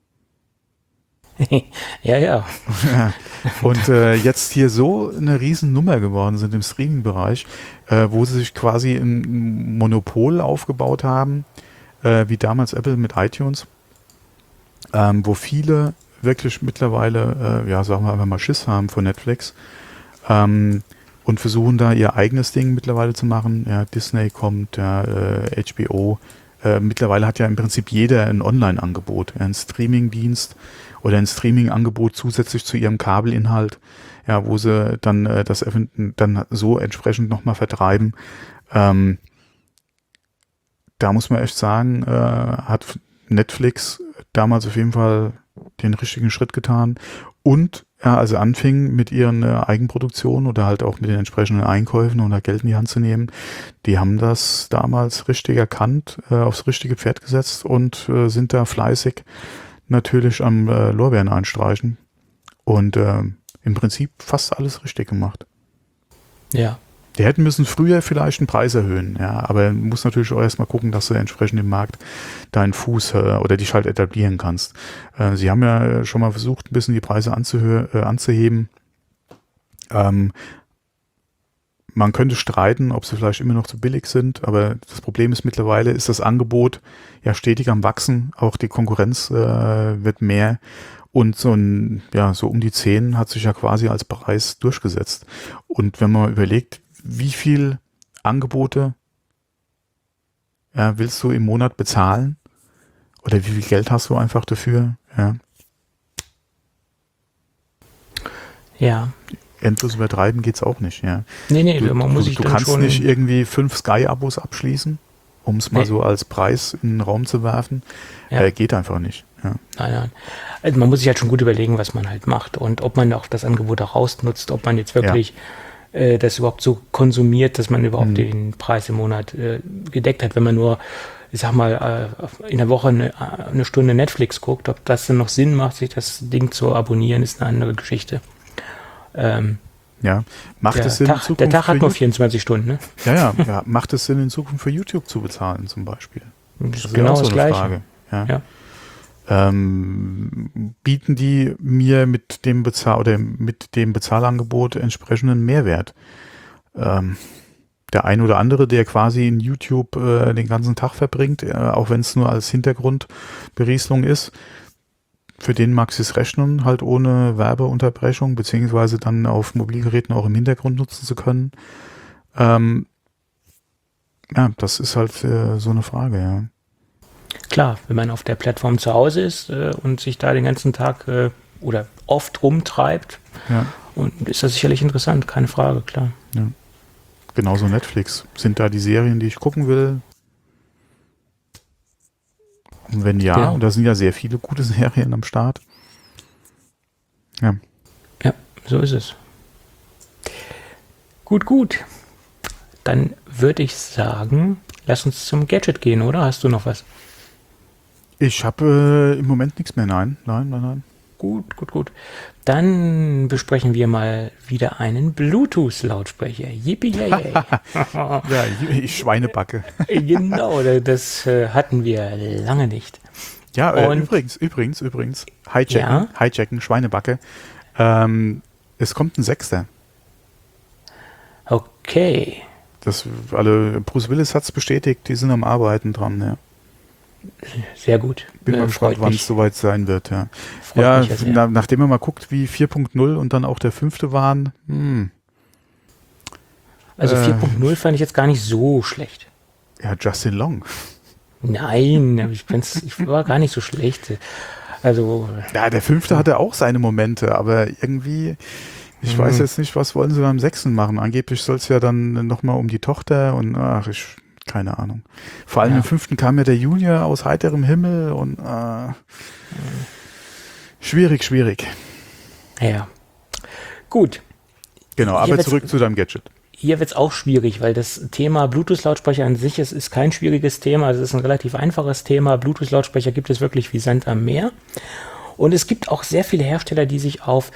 Ja, ja. Ja. Und äh, jetzt hier so eine Riesennummer geworden sind im Streaming-Bereich, äh, wo sie sich quasi ein Monopol aufgebaut haben, äh, wie damals Apple mit iTunes, ähm, wo viele wirklich mittlerweile, äh, ja, sagen wir einfach mal Schiss haben vor Netflix, ähm, und versuchen da ihr eigenes Ding mittlerweile zu machen. Ja, Disney kommt, ja, äh, H B O. Äh, mittlerweile hat ja im Prinzip jeder ein Online-Angebot, ja, ein Streaming-Dienst oder ein Streaming-Angebot zusätzlich zu ihrem Kabelinhalt, ja, wo sie dann äh, das dann so entsprechend nochmal vertreiben. Ähm, da muss man echt sagen, äh, hat Netflix damals auf jeden Fall den richtigen Schritt getan und ja, also anfingen mit ihren äh, Eigenproduktionen oder halt auch mit den entsprechenden Einkäufen und da Geld in die Hand zu nehmen, die haben das damals richtig erkannt, äh, aufs richtige Pferd gesetzt und äh, sind da fleißig natürlich am äh, Lorbeeren einstreichen und äh, im Prinzip fast alles richtig gemacht. Ja. Die hätten müssen früher vielleicht den Preis erhöhen, ja, aber du musst natürlich auch erstmal gucken, dass du entsprechend im Markt deinen Fuß äh, oder dich halt etablieren kannst. Äh, sie haben ja schon mal versucht, ein bisschen die Preise anzuhö- äh, anzuheben. Ähm, man könnte streiten, ob sie vielleicht immer noch zu billig sind, aber das Problem ist mittlerweile, ist das Angebot ja stetig am Wachsen, auch die Konkurrenz äh, wird mehr und so ein, ja, so um die zehn hat sich ja quasi als Preis durchgesetzt. Und wenn man überlegt, wie viel Angebote ja, willst du im Monat bezahlen? Oder wie viel Geld hast du einfach dafür? Ja. Ja. Endlos übertreiben geht's auch nicht. Ja. Nee, nee, Du, man du, muss sich du dann kannst schon... nicht irgendwie fünf Sky-Abos abschließen, um es mal Nee. so als Preis in den Raum zu werfen. Ja. Äh, geht einfach nicht. Ja. Nein, nein. Also man muss sich halt schon gut überlegen, was man halt macht und ob man auch das Angebot auch rausnutzt, ob man jetzt wirklich äh, das überhaupt so konsumiert, dass man überhaupt Mhm. den Preis im Monat äh, gedeckt hat. Wenn man nur, ich sag mal, äh, in der Woche eine, eine Stunde Netflix guckt, ob das dann noch Sinn macht, sich das Ding zu abonnieren, ist eine andere Geschichte. Ähm, Ja. Macht der, es Sinn, in Tag, Zukunft der Tag für hat nur Ju- vierundzwanzig Stunden, ne? ja, ja, ja, macht es Sinn, in Zukunft für YouTube zu bezahlen, zum Beispiel? Das ist ja genau auch das eine Gleiche. Frage. Ja. Ja. Ähm, bieten die mir mit dem Bezahl oder mit dem Bezahlangebot entsprechenden Mehrwert? Ähm, der ein oder andere, der quasi in YouTube äh, den ganzen Tag verbringt, äh, auch wenn es nur als Hintergrundberieselung ist, für den mag es rechnen, halt ohne Werbeunterbrechung, beziehungsweise dann auf Mobilgeräten auch im Hintergrund nutzen zu können. Ähm, ja, das ist halt äh, so eine Frage, ja. Klar, wenn man auf der Plattform zu Hause ist äh, und sich da den ganzen Tag äh, oder oft rumtreibt, Ja. und ist das sicherlich interessant, keine Frage, klar. Genauso Netflix. Sind da die Serien, die ich gucken will? Und wenn ja, Ja. und da sind ja sehr viele gute Serien am Start. Ja. Ja, so ist es. Gut, gut. Dann würde ich sagen, lass uns zum Gadget gehen, oder? Hast du noch was? Ich habe äh, im Moment nichts mehr. Nein, nein, nein, nein. Gut, gut, gut. Dann besprechen wir mal wieder einen Bluetooth-Lautsprecher. Yippie, yay, yay. Ja, ich, ich Schweinebacke. Genau, das äh, hatten wir lange nicht. Ja, äh, Und- übrigens, übrigens, übrigens. Hijacken, Ja? Hijacken, Schweinebacke. Ähm, es kommt ein Sechster. Okay. Das alle, Bruce Willis hat es bestätigt, die sind am Arbeiten dran, ja. Sehr gut. Bin Äh, mal gespannt, freut wann mich. es soweit sein wird. Ja, Freut ja mich ja sehr. na, nachdem man mal guckt, wie vier Punkt null und dann auch der fünfte waren, hm, Also äh, vier Punkt null fand ich jetzt gar nicht so schlecht. ja, Justin Long. Nein, aber ich, find's, ich war gar nicht so schlecht. Also, Ja, der fünfte hatte auch seine Momente, aber irgendwie, ich Mhm. weiß jetzt nicht, was wollen sie beim sechsten machen. Angeblich soll es ja dann nochmal um die Tochter und ach, ich, keine Ahnung. Vor allem Ja. im fünften kam ja der Junior aus heiterem Himmel und äh, schwierig, schwierig. ja. Gut. Genau, Hier aber wird's- zurück zu deinem Gadget. Hier wird es auch schwierig, weil das Thema Bluetooth-Lautsprecher an sich ist, ist kein schwieriges Thema. Es ist ein relativ einfaches Thema. Bluetooth-Lautsprecher gibt es wirklich wie Sand am Meer. Und es gibt auch sehr viele Hersteller, die sich auf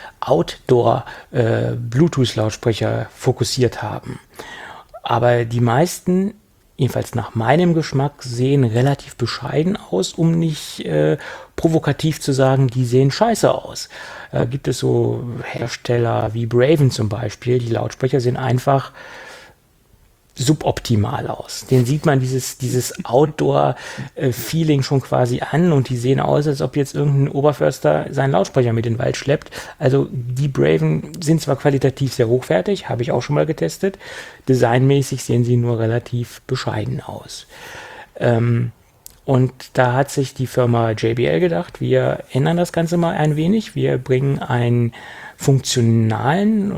Outdoor-Bluetooth-Lautsprecher fokussiert haben. Aber die meisten, jedenfalls nach meinem Geschmack, sehen relativ bescheiden aus, um nicht äh, provokativ zu sagen, die sehen scheiße aus. Äh, gibt es so Hersteller wie Braven zum Beispiel, die Lautsprecher sehen einfach suboptimal aus. Den sieht man dieses, dieses Outdoor-Feeling schon quasi an und die sehen aus, als ob jetzt irgendein Oberförster seinen Lautsprecher mit in den Wald schleppt. Also die Braven sind zwar qualitativ sehr hochwertig, habe ich auch schon mal getestet, designmäßig sehen sie nur relativ bescheiden aus. Ähm, und da hat sich die Firma J B L gedacht, wir ändern das Ganze mal ein wenig, wir bringen einen funktionalen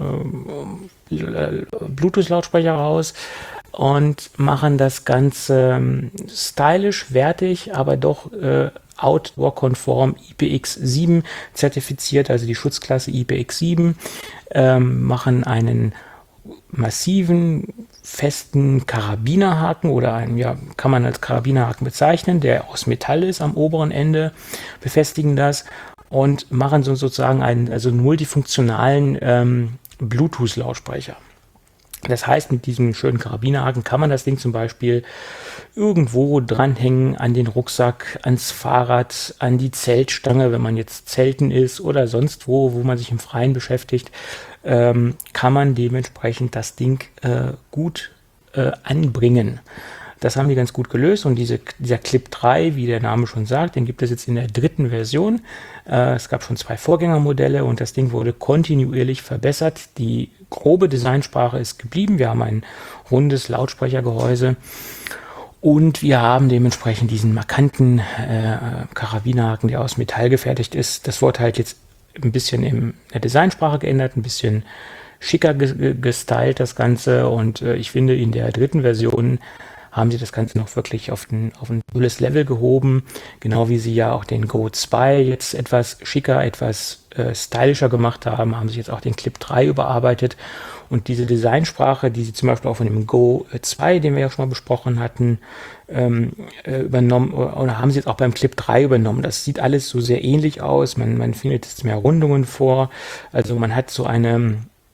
äh, Bluetooth-Lautsprecher raus und machen das Ganze ähm, stylisch, wertig, aber doch äh, Outdoor-konform I P X sieben zertifiziert, also die Schutzklasse I P X sieben, ähm, machen einen massiven, festen Karabinerhaken oder einen, ja, kann man als Karabinerhaken bezeichnen, der aus Metall ist am oberen Ende, befestigen das und machen so sozusagen einen, also einen multifunktionalen ähm, Bluetooth-Lautsprecher. Das heißt, mit diesem schönen Karabinerhaken kann man das Ding zum Beispiel irgendwo dranhängen, an den Rucksack, ans Fahrrad, an die Zeltstange, wenn man jetzt zelten ist oder sonst wo, wo man sich im Freien beschäftigt, ähm, kann man dementsprechend das Ding äh, gut äh, anbringen. Das haben die ganz gut gelöst und diese, dieser Clip drei, wie der Name schon sagt, den gibt es jetzt in der dritten Version. Äh, es gab schon zwei Vorgängermodelle und das Ding wurde kontinuierlich verbessert. Die grobe Designsprache ist geblieben. Wir haben ein rundes Lautsprechergehäuse und wir haben dementsprechend diesen markanten äh, Karabinerhaken, der aus Metall gefertigt ist. Das wurde halt jetzt ein bisschen in der Designsprache geändert, ein bisschen schicker ge- gestylt das Ganze und äh, ich finde in der dritten Version haben sie das Ganze noch wirklich auf ein, auf ein cooles Level gehoben, genau wie sie ja auch den Go zwei jetzt etwas schicker, etwas äh, stylischer gemacht haben, haben sie jetzt auch den Clip drei überarbeitet und diese Designsprache, die sie zum Beispiel auch von dem Go zwei, den wir ja schon mal besprochen hatten, ähm, äh, übernommen, oder haben sie jetzt auch beim Clip drei übernommen. Das sieht alles so sehr ähnlich aus, man, man findet jetzt mehr Rundungen vor, also man hat so eine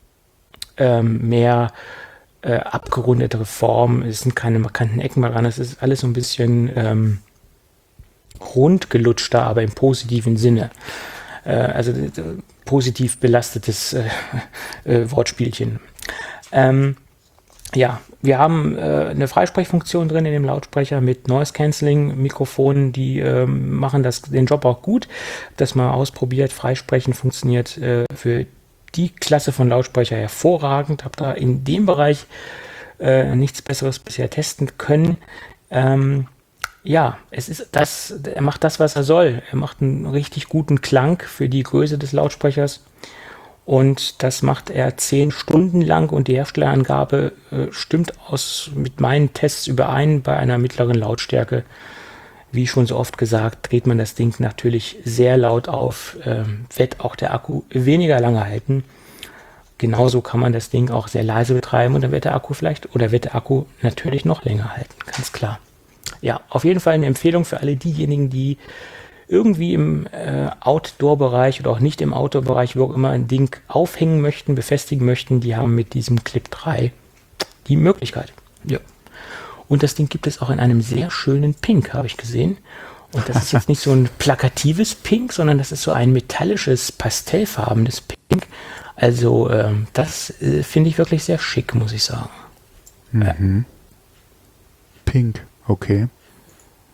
ähm, mehr Äh, abgerundetere Form, es sind keine markanten Ecken mehr dran, es ist alles so ein bisschen ähm, rundgelutschter, aber im positiven Sinne. Äh, also äh, positiv belastetes äh, äh, Wortspielchen. Ähm, ja, wir haben äh, eine Freisprechfunktion drin in dem Lautsprecher mit Noise-Canceling-Mikrofonen, die ähm, machen das, den Job auch gut. Das mal ausprobiert, Freisprechen funktioniert äh, für die Klasse von Lautsprecher hervorragend. Habe da in dem Bereich äh, nichts Besseres bisher testen können. Ähm, ja, es ist das, er macht das, was er soll. Er macht einen richtig guten Klang für die Größe des Lautsprechers. Und das macht er zehn Stunden lang und die Herstellerangabe äh, stimmt aus mit meinen Tests überein bei einer mittleren Lautstärke. Wie schon so oft gesagt, dreht man das Ding natürlich sehr laut auf, ähm, wird auch der Akku weniger lange halten. Genauso kann man das Ding auch sehr leise betreiben und dann wird der Akku vielleicht, oder wird der Akku natürlich noch länger halten, ganz klar. Ja, auf jeden Fall eine Empfehlung für alle diejenigen, die irgendwie im äh, Outdoor-Bereich oder auch nicht im Outdoor-Bereich, wo auch immer, ein Ding aufhängen möchten, befestigen möchten, die haben mit diesem Clip drei die Möglichkeit. Ja. Und das Ding gibt es auch in einem sehr schönen Pink, habe ich gesehen. Und das ist jetzt nicht so ein plakatives Pink, sondern das ist so ein metallisches, pastellfarbenes Pink. Also ähm, das äh, finde ich wirklich sehr schick, muss ich sagen. Mhm. Pink, okay.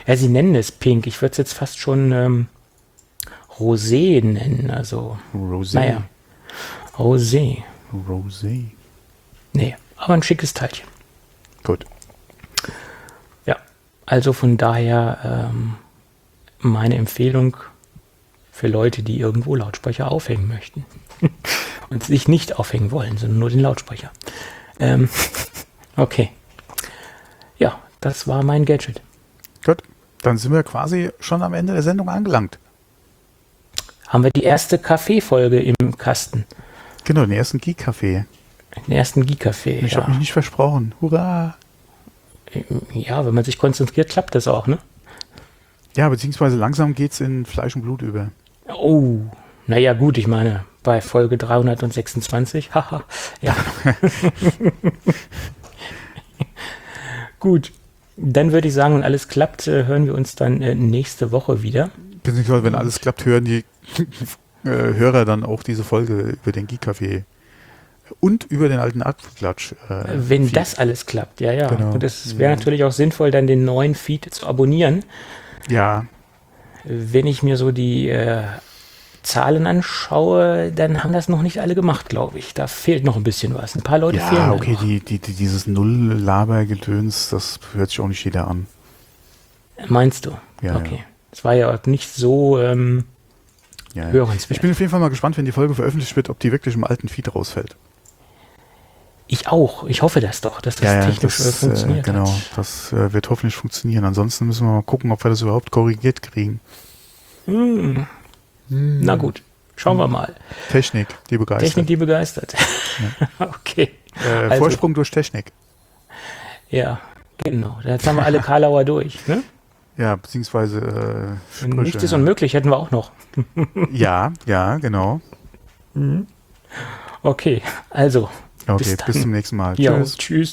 Ja, sie nennen es pink. Ich würde es jetzt fast schon ähm, Rosé nennen. Also, Rosé. naja, Rosé. Rosé. Nee, aber ein schickes Teilchen. Gut. Ja, also von daher ähm, meine Empfehlung für Leute, die irgendwo Lautsprecher aufhängen möchten. Und sich nicht aufhängen wollen, sondern nur den Lautsprecher. Ähm, okay. Ja, das war mein Gadget. Gut. Dann sind wir quasi schon am Ende der Sendung angelangt. Haben wir die erste Kaffeefolge im Kasten. Genau, den ersten Geek-Café. Den ersten Geek-Café. Ich Ja. habe mich nicht versprochen. Hurra! ja, wenn man sich konzentriert, klappt das auch, ne? Ja, beziehungsweise langsam geht's in Fleisch und Blut über. Oh, naja, gut, ich meine, bei Folge dreihundertsechsundzwanzig, haha, ja. Gut, dann würde ich sagen, wenn alles klappt, äh, hören wir uns dann äh, nächste Woche wieder. Beziehungsweise, wenn alles klappt, hören die äh, Hörer dann auch diese Folge über den Geek-Café und über den alten Apfelklatsch. Äh, Wenn Feed. das alles klappt, ja, ja. Genau. Und es wäre natürlich auch sinnvoll, dann den neuen Feed zu abonnieren. Ja, Wenn ich mir so die äh, Zahlen anschaue, dann haben das noch nicht alle gemacht, glaube ich. Da fehlt noch ein bisschen was. Ein paar Leute fehlen. ja da okay, noch. die, die, die, dieses Null-Laber-Gedöns, das hört sich auch nicht jeder an. Meinst du? Ja, okay. Es war ja auch nicht so ähm, Ja, ja. hörenswert. Ich bin auf jeden Fall mal gespannt, wenn die Folge veröffentlicht wird, ob die wirklich im alten Feed rausfällt. Ich auch. Ich hoffe das doch, dass das ja, ja, technisch das, äh, funktioniert äh, genau, hat. das äh, wird hoffentlich funktionieren. Ansonsten müssen wir mal gucken, ob wir das überhaupt korrigiert kriegen. Hm. Na gut, schauen wir mal. Technik, die begeistert. Technik, die begeistert. okay. äh, also- Vorsprung durch Technik. Ja, genau. Jetzt haben wir alle Karlauer durch. Ne? Ja, beziehungsweise äh, Sprüche, Nichts ist ja. unmöglich, hätten wir auch noch. Ja, ja, genau. Okay, also Okay, Bis bis, dann. zum nächsten Mal. ja, Tschüss. tschüss.